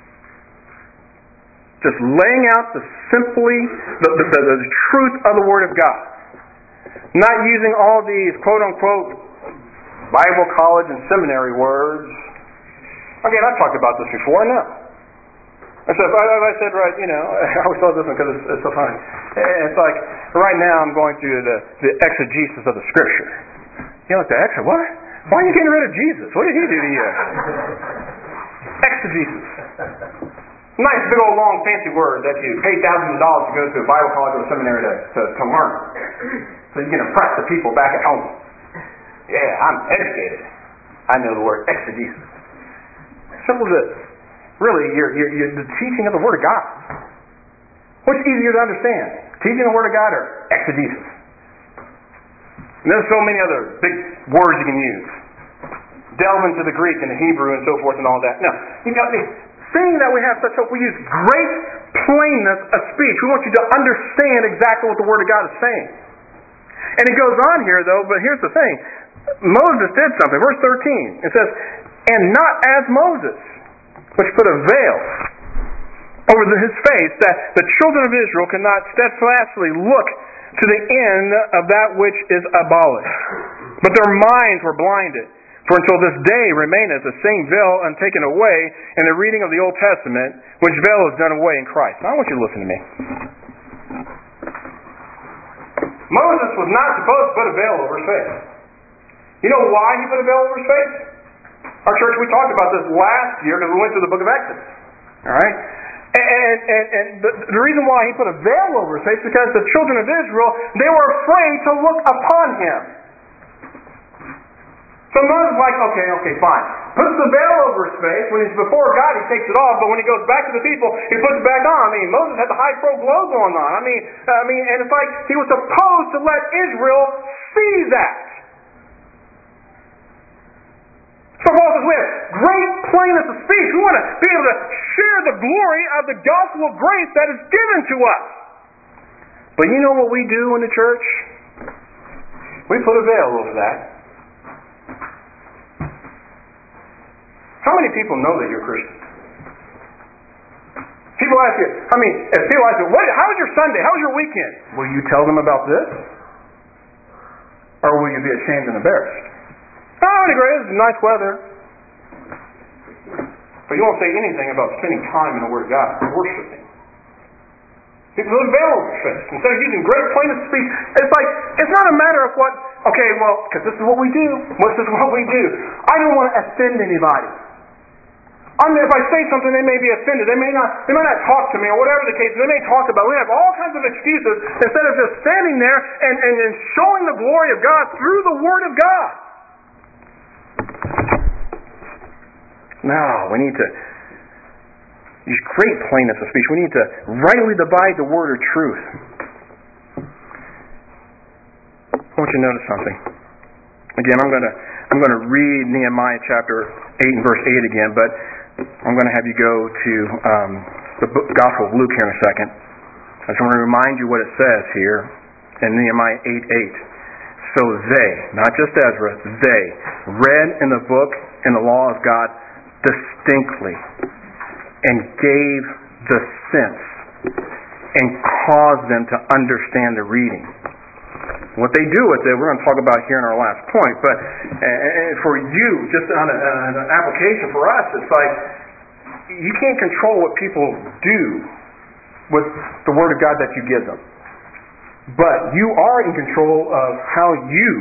Just laying out the simply the, the, the, the truth of the Word of God. Not using all these quote-unquote Bible college and seminary words. Again, I've talked about this before, I know. I said, I said, right, you know, I always thought this one because it's, it's so funny. It's like, right now I'm going through the, the exegesis of the Scripture. You know, like the extra, what? Why are you getting rid of Jesus? What did he do to you? Exegesis. Nice big old long fancy word that you pay thousands of dollars to go to a Bible college or a seminary to, to, to learn. So you can impress the people back at home. Yeah, I'm educated. I know the word exegesis. Simple as this. Really, you're, you're, you're the teaching of the Word of God. What's easier to understand? Teaching the Word of God or exegesis? And there's so many other big words you can use. Delve into the Greek and the Hebrew and so forth and all that. No, you got me. Seeing that we have such hope, we use great plainness of speech. We want you to understand exactly what the Word of God is saying. And it goes on here, though, but here's the thing. Moses did something. Verse thirteen, it says, and not as Moses, which put a veil over his face, that the children of Israel could not steadfastly look to the end of that which is abolished. But their minds were blinded. For until this day remaineth the same veil untaken away in the reading of the Old Testament, which veil is done away in Christ. Now I want you to listen to me. Moses was not supposed to put a veil over his face. You know why he put a veil over his face? Our church, we talked about this last year because we went through the book of Exodus. All right? And, and, and the, the reason why he put a veil over his face is because the children of Israel, they were afraid to look upon him. So Moses was like, okay, okay, fine. puts the veil over his face. When he's before God, he takes it off. But when he goes back to the people, he puts it back on. I mean, Moses had the high pro glow going on. I mean, I mean, and it's like he was supposed to let Israel see that. So Paul says we have great plainness of speech. We want to be able to share the glory of the gospel of grace that is given to us. But you know what we do in the church? We put a veil over that. How many people know that you're a Christian? People ask you, I mean, if people ask you, what, how was your Sunday? How was your weekend? Will you tell them about this? Or will you be ashamed and embarrassed? Oh, it was great. It was nice weather. But you won't say anything about spending time in the Word of God, worshiping. People put a veil over their face. Instead of using great plainness of speech, it's like, it's not a matter of what, okay, well, because this is what we do. This is what we do. I don't want to offend anybody. I mean, if I say something, they may be offended. They may not. They may not talk to me, or whatever the case. They may talk about. We have all kinds of excuses instead of just standing there and, and, and showing the glory of God through the Word of God. No, we need to use great plainness of speech. We need to rightly divide the word of truth. I want you to notice something. Again, I'm going to I'm going to read Nehemiah chapter eight and verse eight again, but I'm going to have you go to um, the book, Gospel of Luke here in a second. I just want to remind you what it says here in Nehemiah eight eight. So they, not just Ezra, they read in the book in the law of God distinctly and gave the sense and caused them to understand the reading. What they do with it, we're going to talk about here in our last point, but uh, for you, just on, a, on an application for us, it's like you can't control what people do with the Word of God that you give them. But you are in control of how you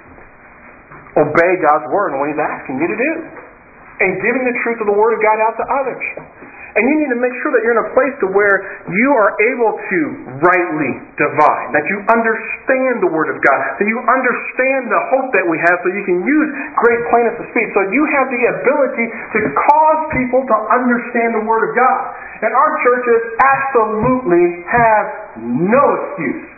obey God's Word and what He's asking you to do. And giving the truth of the Word of God out to others. And you need to make sure that you're in a place to where you are able to rightly divide, that you understand the Word of God, that you understand the hope that we have so you can use great plainness of speech, so you have the ability to cause people to understand the Word of God. And our churches absolutely have no excuse.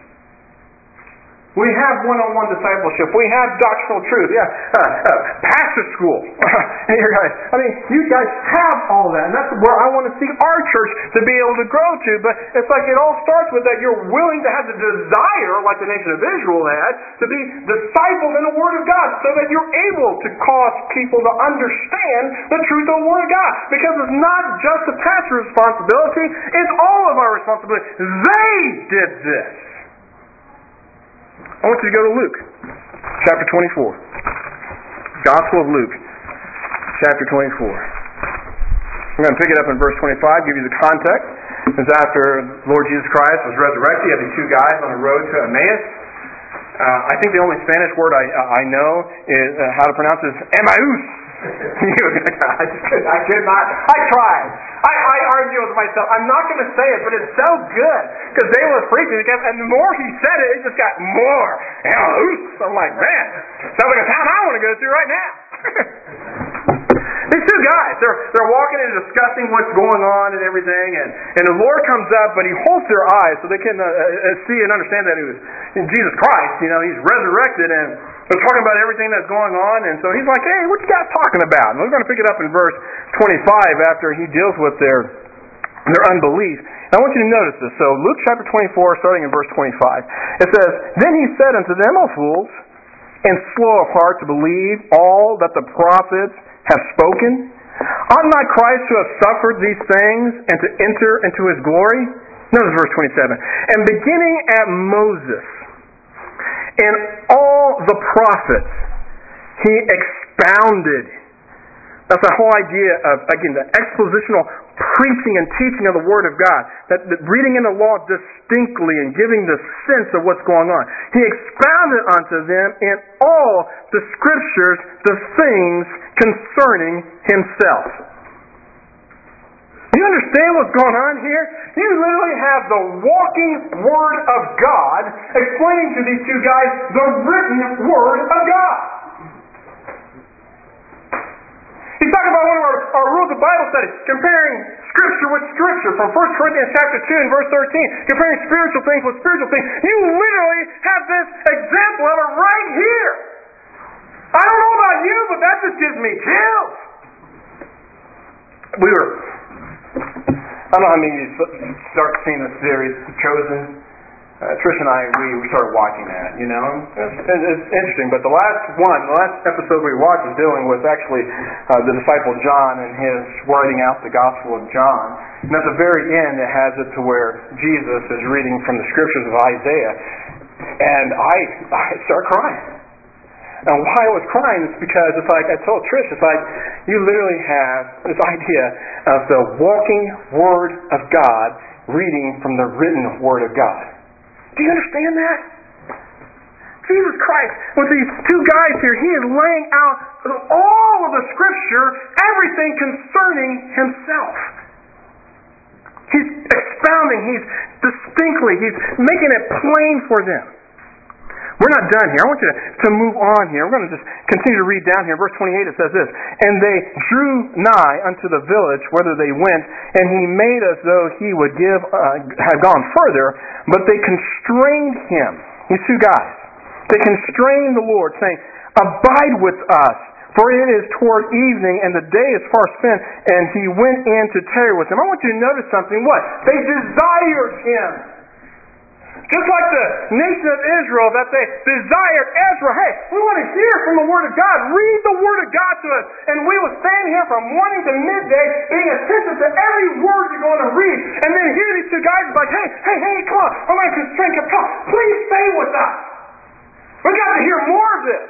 We have one-on-one discipleship. We have doctrinal truth. Yeah, uh, uh, pastor school. And you guys, I mean, you guys have all that, and that's where I want to see our church to be able to grow to. But it's like it all starts with that you're willing to have the desire, like the nation of Israel had, to be discipled in the Word of God, so that you're able to cause people to understand the truth of the Word of God. Because it's not just the pastor's responsibility; it's all of our responsibility. They did this. I want you to go to Luke, chapter twenty-four. Gospel of Luke, chapter twenty-four. I'm going to pick it up in verse twenty-five, give you the context. It's after Lord Jesus Christ was resurrected. You have these two guys on the road to Emmaus. Uh, I think the only Spanish word I, I know is uh, how to pronounce is Emmaus. I just could, I could not. I tried. I, I argue with myself. I'm not going to say it, but it's so good because they were preaching, and the more he said it, it just got more. I'm like, man, sounds like a town I want to go to right now. These two guys, they're they're walking and discussing what's going on and everything, and, and the Lord comes up, but He holds their eyes so they can uh, uh, see and understand that it was Jesus Christ. You know, He's resurrected, and they're talking about everything that's going on, and so He's like, hey, what you guys talking about? And we're going to pick it up in verse twenty-five after He deals with their their unbelief. And I want you to notice this. So Luke chapter twenty-four, starting in verse twenty-five, it says, Then He said unto them, O fools, and slow of heart to believe all that the prophets have spoken? Ought not Christ to have suffered these things and to enter into His glory? Notice verse twenty-seven. And beginning at Moses and all the prophets, He expounded. That's the whole idea of, again, the expositional preaching and teaching of the Word of God. That, that reading in the law distinctly and giving the sense of what's going on. He expounded unto them in all the Scriptures the things concerning Himself. You understand what's going on here? You literally have the walking Word of God explaining to these two guys the written Word of God. He's about one of our, our rules of Bible study, comparing Scripture with Scripture from First Corinthians chapter two and verse thirteen, comparing spiritual things with spiritual things. You literally have this example of it right here. I don't know about you, but that just gives me chills. We were, I don't know how many of you start seeing this series, Chosen. Uh, Trish and I, we, we started watching that, you know. It's, it's interesting, but the last one, the last episode we watched was dealing with actually uh, the disciple John and his writing out the Gospel of John. And at the very end, it has it to where Jesus is reading from the Scriptures of Isaiah. And I, I started crying. And why I was crying is because it's like, I told Trish, it's like, you literally have this idea of the walking Word of God reading from the written Word of God. Do you understand that? Jesus Christ, with these two guys here, He is laying out all of the Scripture, everything concerning Himself. He's expounding, He's distinctly, He's making it plain for them. We're not done here. I want you to, to move on here. We're going to just continue to read down here. Verse twenty-eight, it says this, "And they drew nigh unto the village whither they went, and He made as though He would give uh, have gone further, but they constrained Him." These two guys. They constrained the Lord, saying, "Abide with us, for it is toward evening, and the day is far spent." And He went in to tarry with them. I want you to notice something. What? They desired Him. Just like the nation of Israel, that they desired Ezra. Hey, we want to hear from the Word of God. Read the Word of God to us. And we will stand here from morning to midday, being attentive to every word you're going to read. And then here these two guys are like, hey, hey, hey, come on. I'm going to constrain you. Come on. Please stay with us. We've got to hear more of this.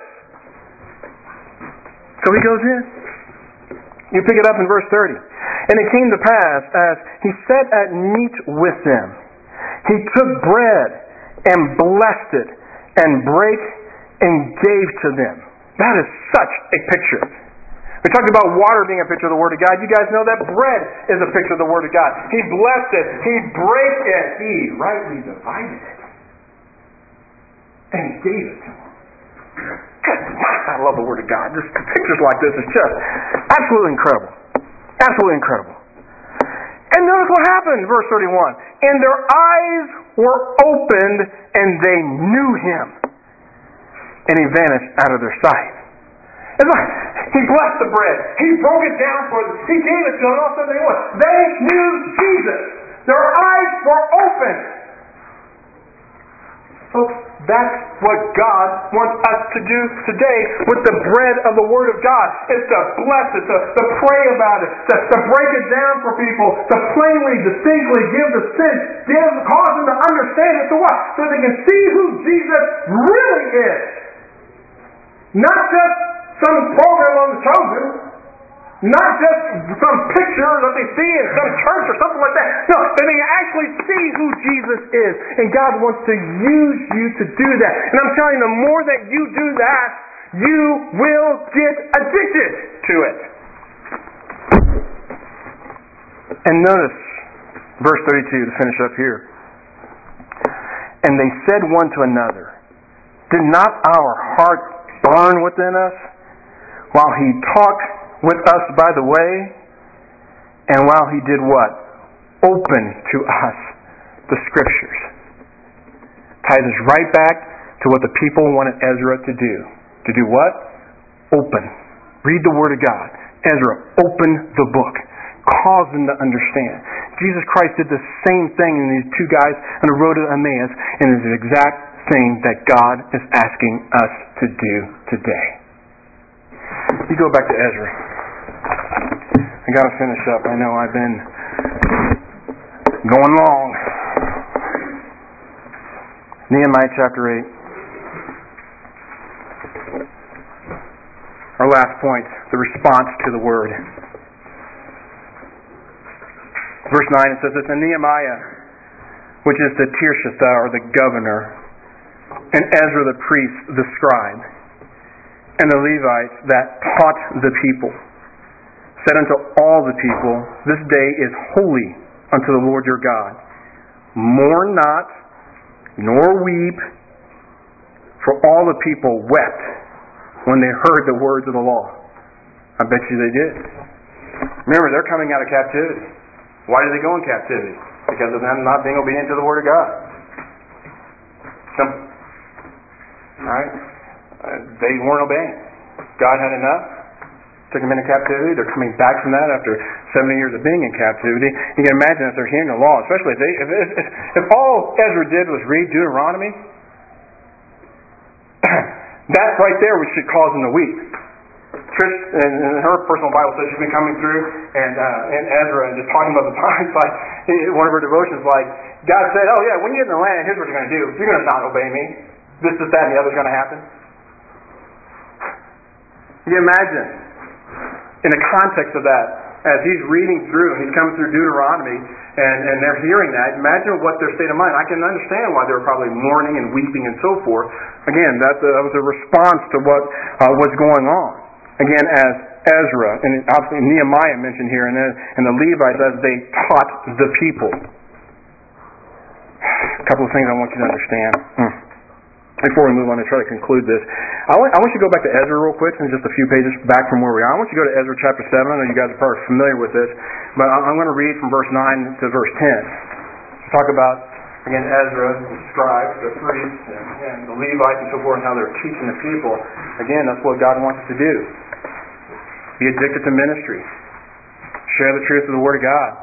So he goes in. You pick it up in verse thirty. "And it came to pass, as he sat at meat with them, He took bread and blessed it and brake and gave to them." That is such a picture. We talked about water being a picture of the Word of God. You guys know that bread is a picture of the Word of God. He blessed it. He brake it. He rightly divided it. And He gave it to them. I love the Word of God. Just pictures like this is just absolutely incredible. Absolutely incredible. And notice what happened, verse thirty-one. "And their eyes were opened, and they knew Him. And He vanished out of their sight." It's like, He blessed the bread. He broke it down for them. He gave it to them. And all of a sudden they what? They knew Jesus. Their eyes were opened. Folks, that's what God wants us to do today with the bread of the Word of God. It's to bless it, to, to pray about it, to, to break it down for people, to plainly, distinctly give the sense, give, cause them to understand it. So what? So they can see who Jesus really is. Not just some program on the Chosen. Not just some picture that they see in some church or something like that. No, that they actually see who Jesus is. And God wants to use you to do that. And I'm telling you, the more that you do that, you will get addicted to it. And notice verse thirty-two to finish up here. "And they said one to another, Did not our heart burn within us while He talked with us by the way, and while He did what? Open to us the Scriptures." Ties us right back to what the people wanted Ezra to do. To do what? Open. Read the Word of God. Ezra, open the book. Cause them to understand. Jesus Christ did the same thing in these two guys on the road to Emmaus, and it's the exact thing that God is asking us to do today. You go back to Ezra. I got to finish up. I know I've been going long. Nehemiah chapter eight. Our last point, the response to the Word. Verse nine, it says this, "And Nehemiah, which is the Tirshatha, or the governor, and Ezra the priest, the scribe, and the Levites that taught the people, said unto all the people, This day is holy unto the Lord your God. Mourn not, nor weep, for all the people wept when they heard the words of the law." I bet you they did. Remember, they're coming out of captivity. Why did they go in captivity? Because of them not being obedient to the Word of God. Simple. Alright? Uh, they weren't obeying. God had enough. Took them into captivity. They're coming back from that after seventy years of being in captivity. You can imagine if they're hearing the law, especially if they, if, if, if, if all Ezra did was read Deuteronomy, that right there should cause them to weep. Trish, in, in her personal Bible says she's been coming through, and uh, and Ezra, and just talking about the times, like one of her devotions, like God said, "Oh yeah, when you get in the land, here's what you're going to do. You're going to not obey me. This, this, that, and the other is going to happen." You imagine, in the context of that, as he's reading through, and he's coming through Deuteronomy, and, and they're hearing that, imagine what their state of mind. I can understand why they were probably mourning and weeping and so forth. Again, that, uh, that was a response to what uh, was going on. Again, as Ezra, and obviously Nehemiah mentioned here, and, and the Levites, as they taught the people. A couple of things I want you to understand. Hmm. Before we move on to try to conclude this, I want, I want you to go back to Ezra real quick, and just a few pages back from where we are. I want you to go to Ezra chapter seven. I know you guys are probably familiar with this, but I'm going to read from verse nine to verse ten. To talk about, again, Ezra, the scribes, the priests, and, and the Levites, and so forth, and how they're teaching the people. Again, that's what God wants us to do. Be addicted to ministry. Share the truth of the Word of God.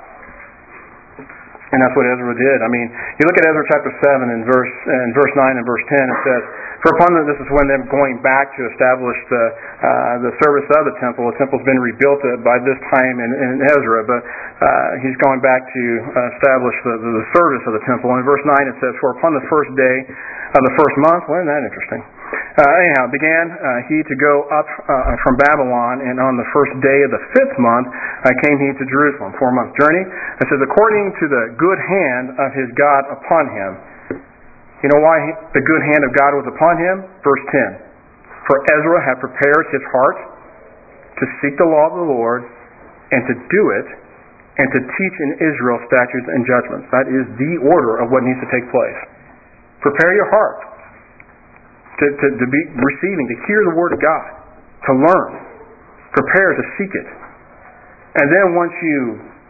And that's what Ezra did. I mean, you look at Ezra chapter seven and verse and verse nine and verse ten, it says, "For upon them," this is when they're going back to establish the uh, the service of the temple. The temple's been rebuilt by this time in, in Ezra, but uh, he's going back to uh, establish the, the, the service of the temple. And in verse nine it says, "For upon the first day of the first month," well, isn't that interesting? Uh, anyhow, began uh, he to go up uh, from Babylon, and on the first day of the fifth month uh, came he to Jerusalem. Four month journey. It says, "According to the good hand of his God upon him." You know why he, the good hand of God was upon him? Verse ten. "For Ezra had prepared his heart to seek the law of the Lord, and to do it, and to teach in Israel statutes and judgments." That is the order of what needs to take place. Prepare your heart to, to, to be receiving, to hear the Word of God, to learn. Prepare to seek it. And then once you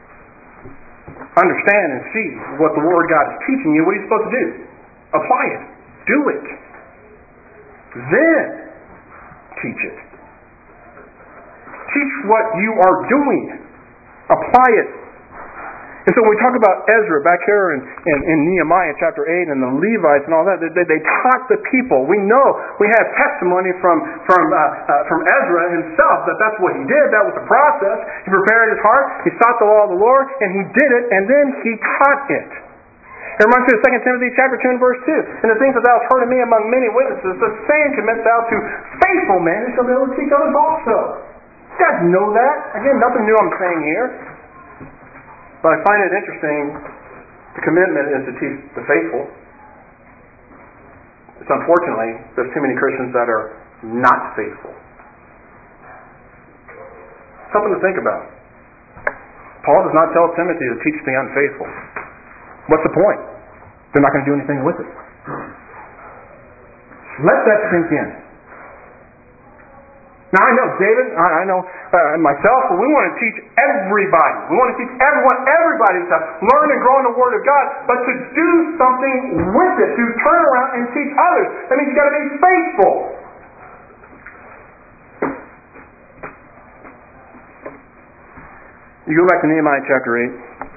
understand and see what the Word of God is teaching you, what are you supposed to do? Apply it. Do it. Then teach it. Teach what you are doing. Apply it. And so when we talk about Ezra back here in, in, in Nehemiah chapter eight and the Levites and all that, they, they taught the people. We know, we have testimony from from uh, uh, from Ezra himself that that's what he did. That was the process. He prepared his heart. He sought the law of the Lord, and he did it, and then he taught it. It reminds me of Second Timothy chapter two and verse two. "And the things that thou hast heard of me among many witnesses, the same commit thou to faithful men, and shall be able to teach others also." You guys know that. Again, nothing new I'm saying here. But I find it interesting, the commitment is to teach the faithful. It's unfortunately, there's too many Christians that are not faithful. Something to think about. Paul does not tell Timothy to teach the unfaithful. What's the point? They're not going to do anything with it. Let that sink in. Now I know David, I know uh, myself, but we want to teach everybody. We want to teach everyone, everybody to learn and grow in the Word of God, but to do something with it, to turn around and teach others. That means you've got to be faithful. You go back to Nehemiah chapter eight.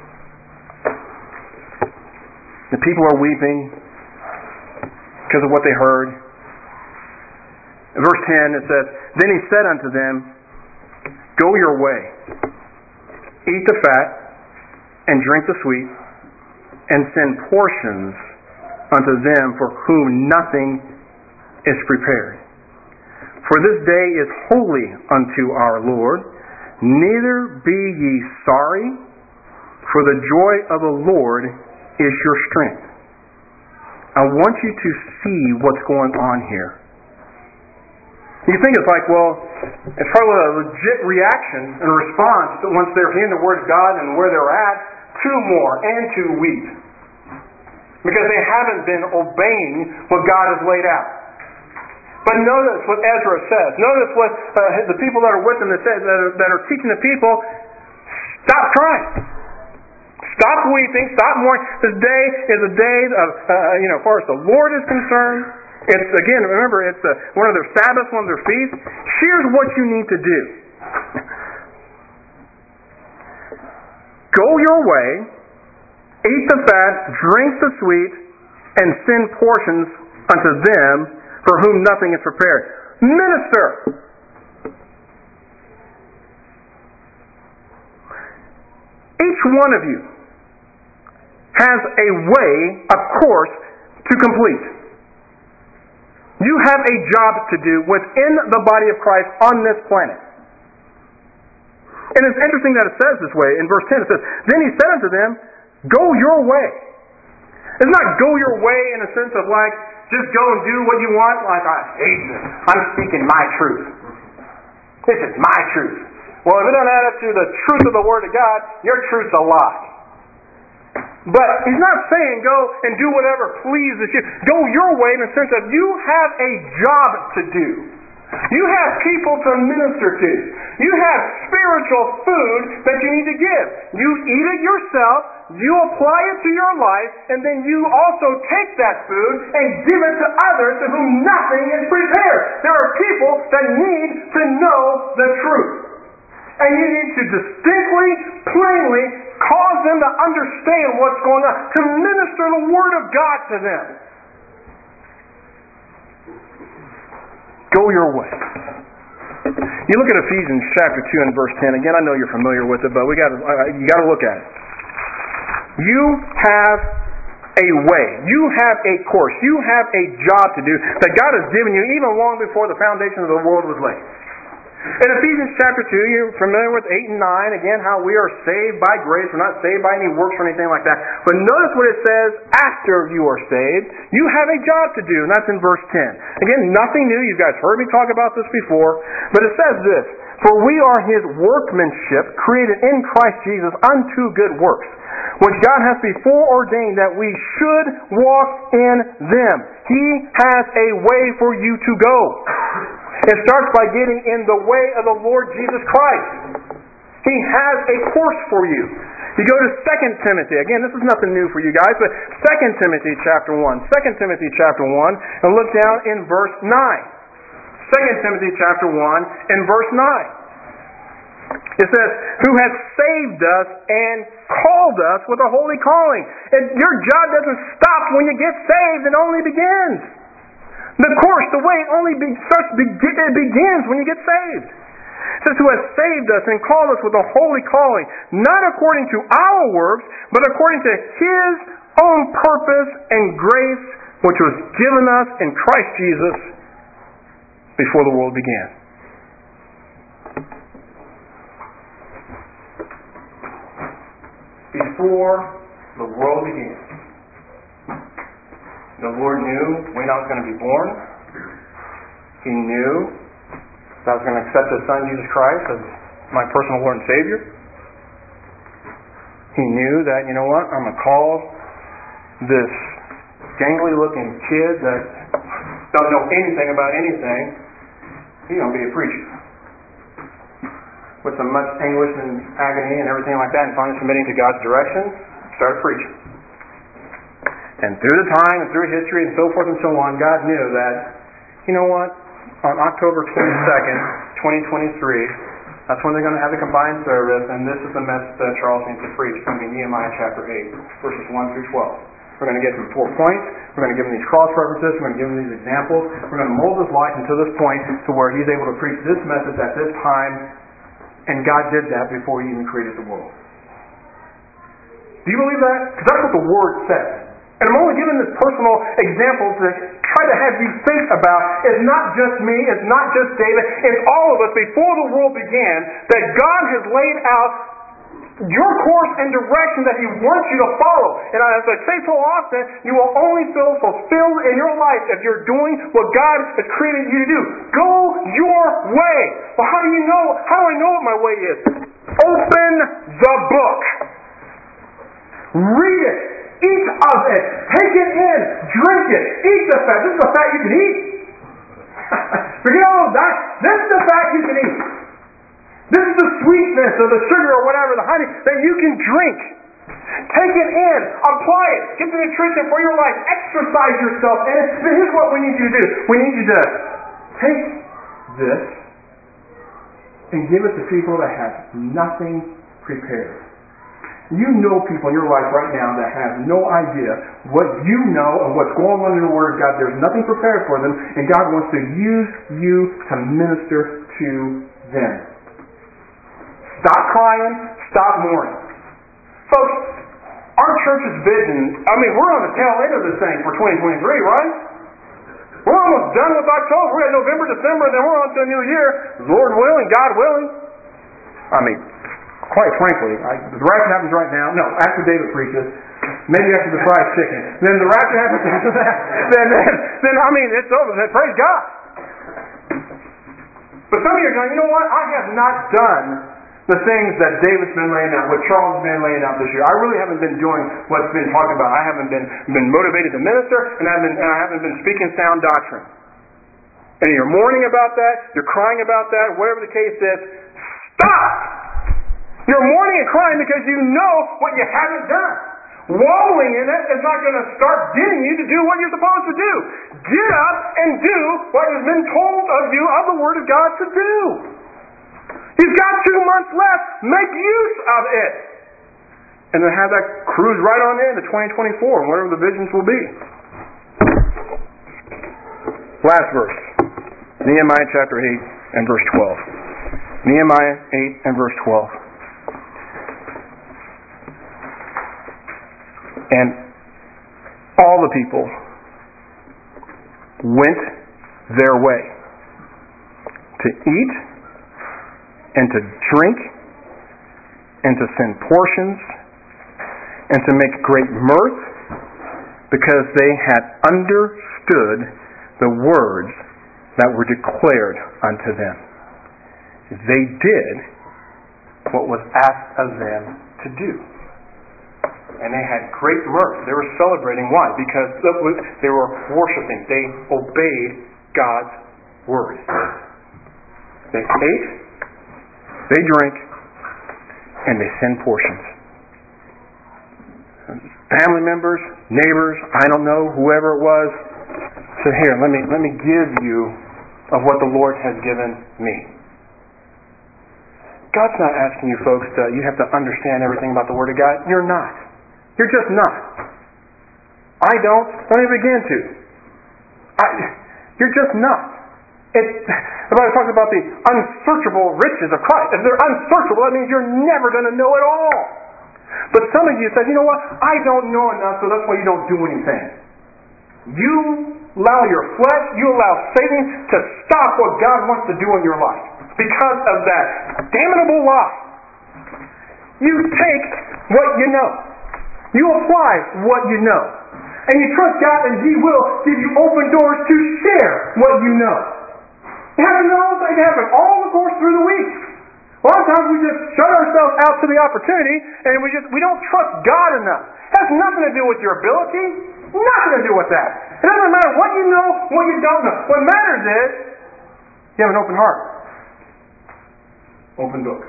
The people are weeping because of what they heard. In verse ten it says, "Then he said unto them, Go your way, eat the fat, and drink the sweet, and send portions unto them for whom nothing is prepared. For this day is holy unto our Lord, neither be ye sorry, for the joy of the Lord is your strength." I want you to see what's going on here. You think it's like, well, it's probably a legit reaction and a response that once they're hearing the Word of God and where they're at, to more and to weep. Because they haven't been obeying what God has laid out. But notice what Ezra says. Notice what uh, the people that are with him that, say, that, are, that are teaching the people Stop crying. Stop weeping. Stop mourning. This day is a day of, uh, you know, as far as the Lord is concerned. It's, again, remember, it's a, one of their Sabbaths, one of their feasts. Here's what you need to do. Go your way, eat the fat, drink the sweet, and send portions unto them for whom nothing is prepared. Minister. Each one of you has a way, a course to complete. You have a job to do within the body of Christ on this planet. And it's interesting that it says this way. In verse ten it says, Then he said unto them, Go your way. It's not go your way in a sense of like, just go and do what you want. Like, I hate this. I'm speaking my truth. This is my truth. Well, if it doesn't add up to the truth of the Word of God, your truth's a lie. But he's not saying go and do whatever pleases you. Go your way in the sense of you have a job to do. You have people to minister to. You have spiritual food that you need to give. You eat it yourself, you apply it to your life, and then you also take that food and give it to others to whom nothing is prepared. There are people that need to know the truth. And you need to distinctly, plainly cause them to understand what's going on, to minister the Word of God to them. Go your way. You look at Ephesians chapter two and verse ten. Again, I know you're familiar with it, but we got uh, you got to look at it. You have a way. You have a course. You have a job to do that God has given you even long before the foundation of the world was laid. In Ephesians chapter two, you're familiar with eight and nine, again, how we are saved by grace. We're not saved by any works or anything like that. But notice what it says after you are saved. You have a job to do, and that's in verse ten. Again, nothing new. You guys heard me talk about this before. But it says this, For we are His workmanship, created in Christ Jesus unto good works, which God has before ordained that we should walk in them. He has a way for you to go. It starts by getting in the way of the Lord Jesus Christ. He has a course for you. You go to Second Timothy. Again, this is nothing new for you guys, but Second Timothy chapter one. Second Timothy chapter one, and look down in verse nine. Second Timothy chapter one and verse nine. It says, Who has saved us and called us with a holy calling. And your job doesn't stop when you get saved. It only begins. The course, the way, it only be, starts, it begins when you get saved. It says, Who has saved us and called us with a holy calling, not according to our works, but according to His own purpose and grace, which was given us in Christ Jesus before the world began. Before the world began, the Lord knew when I was going to be born. He knew that I was going to accept His Son, Jesus Christ, as my personal Lord and Savior. He knew that, you know what, I'm going to call this gangly-looking kid that doesn't know anything about anything, he's going to be a preacher. With some much anguish and agony and everything like that, and finally submitting to God's direction, started preaching. And through the time and through history and so forth and so on, God knew that, you know what, on October twenty-second, twenty twenty-three, that's when they're going to have the combined service, and this is the message that Charles needs to preach. It's going to be Nehemiah chapter eight, verses one through twelve. We're going to get him four points. We're going to give him these cross references. We're going to give him these examples. We're going to mold his life until this point to where he's able to preach this message at this time, and God did that before He even created the world. Do you believe that? Because that's what the Word says. And I'm only giving this personal example to try to have you think about, it's not just me, it's not just David, it's all of us before the world began, that God has laid out your course and direction that He wants you to follow. And as I say so often, you will only feel fulfilled in your life if you're doing what God has created you to do. Go your way. Well, how do you know? How do I know what my way is? Open the book. Read it. Eat of it. Take it in. Drink it. Eat the fat. This is the fat you can eat. Forget all of that. This is the fat you can eat. This is the sweetness or the sugar or whatever, the honey that you can drink. Take it in. Apply it. Get the nutrition for your life. Exercise yourself. And here's what we need you to do. We need you to take this and give it to people that have nothing prepared. You know people in your life right now that have no idea what you know and what's going on in the Word of God. There's nothing prepared for them, and God wants to use you to minister to them. Stop crying. Stop mourning. Folks, our church's vision, I mean, we're on the tail end of this thing for twenty twenty-three, right? We're almost done with October. We got November, December, then we're on to a new year. Lord willing, God willing. I mean, quite frankly, I, the rapture happens right now. No, after David preaches, maybe after the fried chicken. Then the rapture happens after that. Then, then, then I mean, it's over. Then praise God. But some of you are going, you know what? I have not done the things that David's been laying out, what Charles has been laying out this year. I really haven't been doing what's been talked about. I haven't been, been motivated to minister, and, I've been, and I haven't been speaking sound doctrine. And you're mourning about that, you're crying about that, whatever the case is. Stop! You're mourning and crying because you know what you haven't done. Wallowing in it is not going to start getting you to do what you're supposed to do. Get up and do what has been told of you of the Word of God to do. You've got two months left. Make use of it. And then have that cruise right on into twenty twenty-four and whatever the visions will be. Last verse. Nehemiah chapter eight and verse twelve. Nehemiah eight and verse twelve. And all the people went their way to eat and to drink and to send portions and to make great mirth because they had understood the words that were declared unto them. They did what was asked of them to do. And they had great mirth. They were celebrating. Why? Because they were worshiping. They obeyed God's word. They ate, they drank, and they sent portions. Family members, neighbors, I don't know, whoever it was, said, here, let me, let me give you of what the Lord has given me. God's not asking you folks to, you have to understand everything about the Word of God. You're not. You're just not. I don't. Don't even begin to. I, you're just not. It, the Bible talks about the unsearchable riches of Christ. If they're unsearchable, that means you're never going to know it all. But some of you said, you know what? I don't know enough, so that's why you don't do anything. You allow your flesh, you allow Satan to stop what God wants to do in your life because of that damnable lie. You take what you know. You apply what you know. And you trust God and He will give you open doors to share what you know. It happens all, it happens all the course through the week. A lot of times we just shut ourselves out to the opportunity and we just we don't trust God enough. It has nothing to do with your ability. Nothing to do with that. It doesn't matter what you know, what you don't know. What matters is you have an open heart. Open book.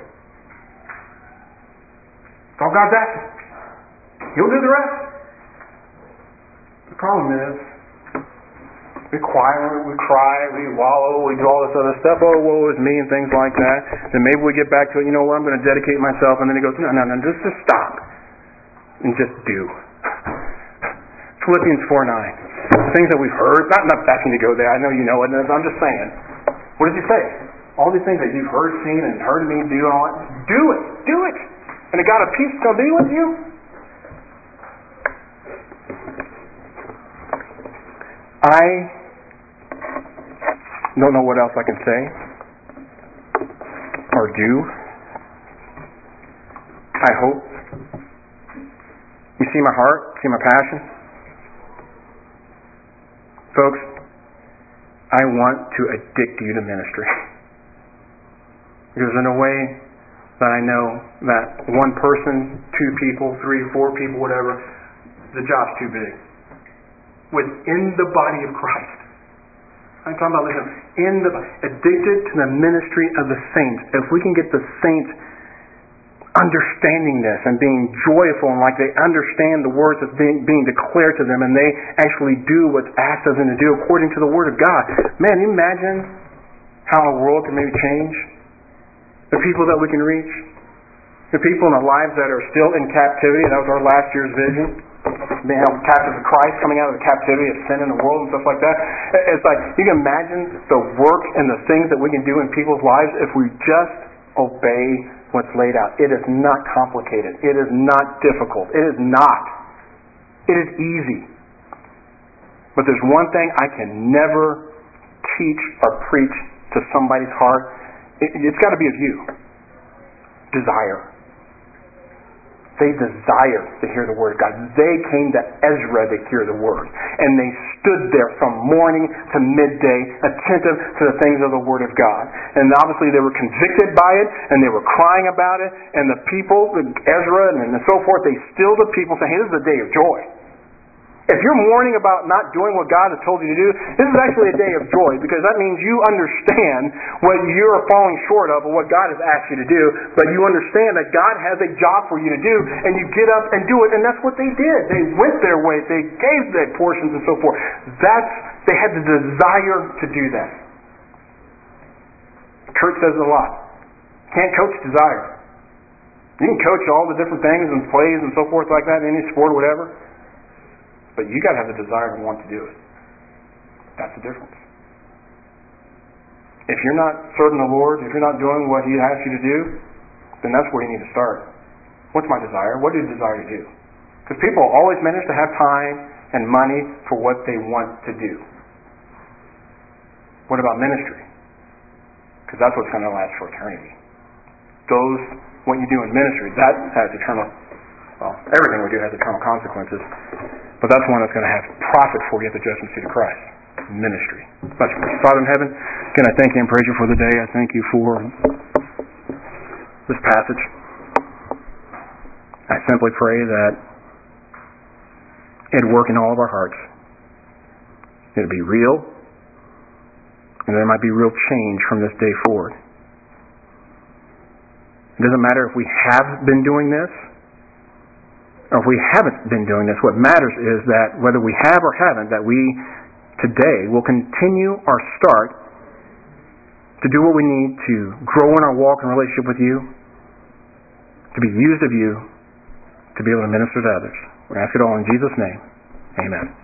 That's all God's asking. He'll do the rest. The problem is, we cry, we cry, we wallow, we do all this other stuff. Oh, woe is me and things like that. Then maybe we get back to it. You know what? I'm going to dedicate myself. And then he goes, no, no, no, just, just stop and just do. Philippians four nine. Things that we've heard. Not not asking you to go there. I know you know it. I'm just saying. What does he say? All these things that you've heard, seen, and heard me do, and all that. Do it. Do it. And the God of peace shall be with you. I don't know what else I can say or do. I hope you see my heart, see my passion. Folks, I want to addict you to ministry. Because in a way that I know that one person, two people, three, four people, whatever, the job's too big. Within the body of Christ. I'm talking about listen, in the addicted to the ministry of the saints. If we can get the saints understanding this and being joyful and like they understand the words that's being, being declared to them and they actually do what's asked of them to do according to the Word of God. Man, you imagine how our world can maybe change? The people that we can reach? The people in our lives that are still in captivity. That was our last year's vision. Being held captive of Christ, coming out of the captivity of sin in the world and stuff like that. It's like, you can imagine the work and the things that we can do in people's lives if we just obey what's laid out. It is not complicated. It is not difficult. It is not. It is easy. But there's one thing I can never teach or preach to somebody's heart. It, it's got to be of you. Desire. They desire to hear the Word of God. They came to Ezra to hear the Word. And they stood there from morning to midday, attentive to the things of the Word of God. And obviously they were convicted by it, and they were crying about it. And the people, Ezra and so forth, they stilled the people saying, hey, this is a day of joy. If you're mourning about not doing what God has told you to do, this is actually a day of joy, because that means you understand what you're falling short of or what God has asked you to do, but you understand that God has a job for you to do, and you get up and do it, and that's what they did. They went their way, they gave their portions and so forth. That's, they had the desire to do that. Kurt says it a lot. Can't coach desire. You can coach all the different things and plays and so forth like that in any sport or whatever, but you got to have the desire and want to do it. That's the difference. If you're not serving the Lord, if you're not doing what He asks you to do, then that's where you need to start. What's my desire? What do you desire to do? Because people always manage to have time and money for what they want to do. What about ministry? Because that's what's going to last for eternity. Those, what you do in ministry, that has eternal, well, everything we do has eternal consequences. But that's one that's going to have profit for you at the judgment seat of Christ. Ministry. Let's pray. Father in heaven, again I thank you and praise you for the day. I thank you for this passage. I simply pray that it'd work in all of our hearts. It'd be real, and there might be real change from this day forward. It doesn't matter if we have been doing this, or if we haven't been doing this. What matters is that whether we have or haven't, that we today will continue our start to do what we need to grow in our walk and relationship with you, to be used of you, to be able to minister to others. We ask it all in Jesus' name. Amen.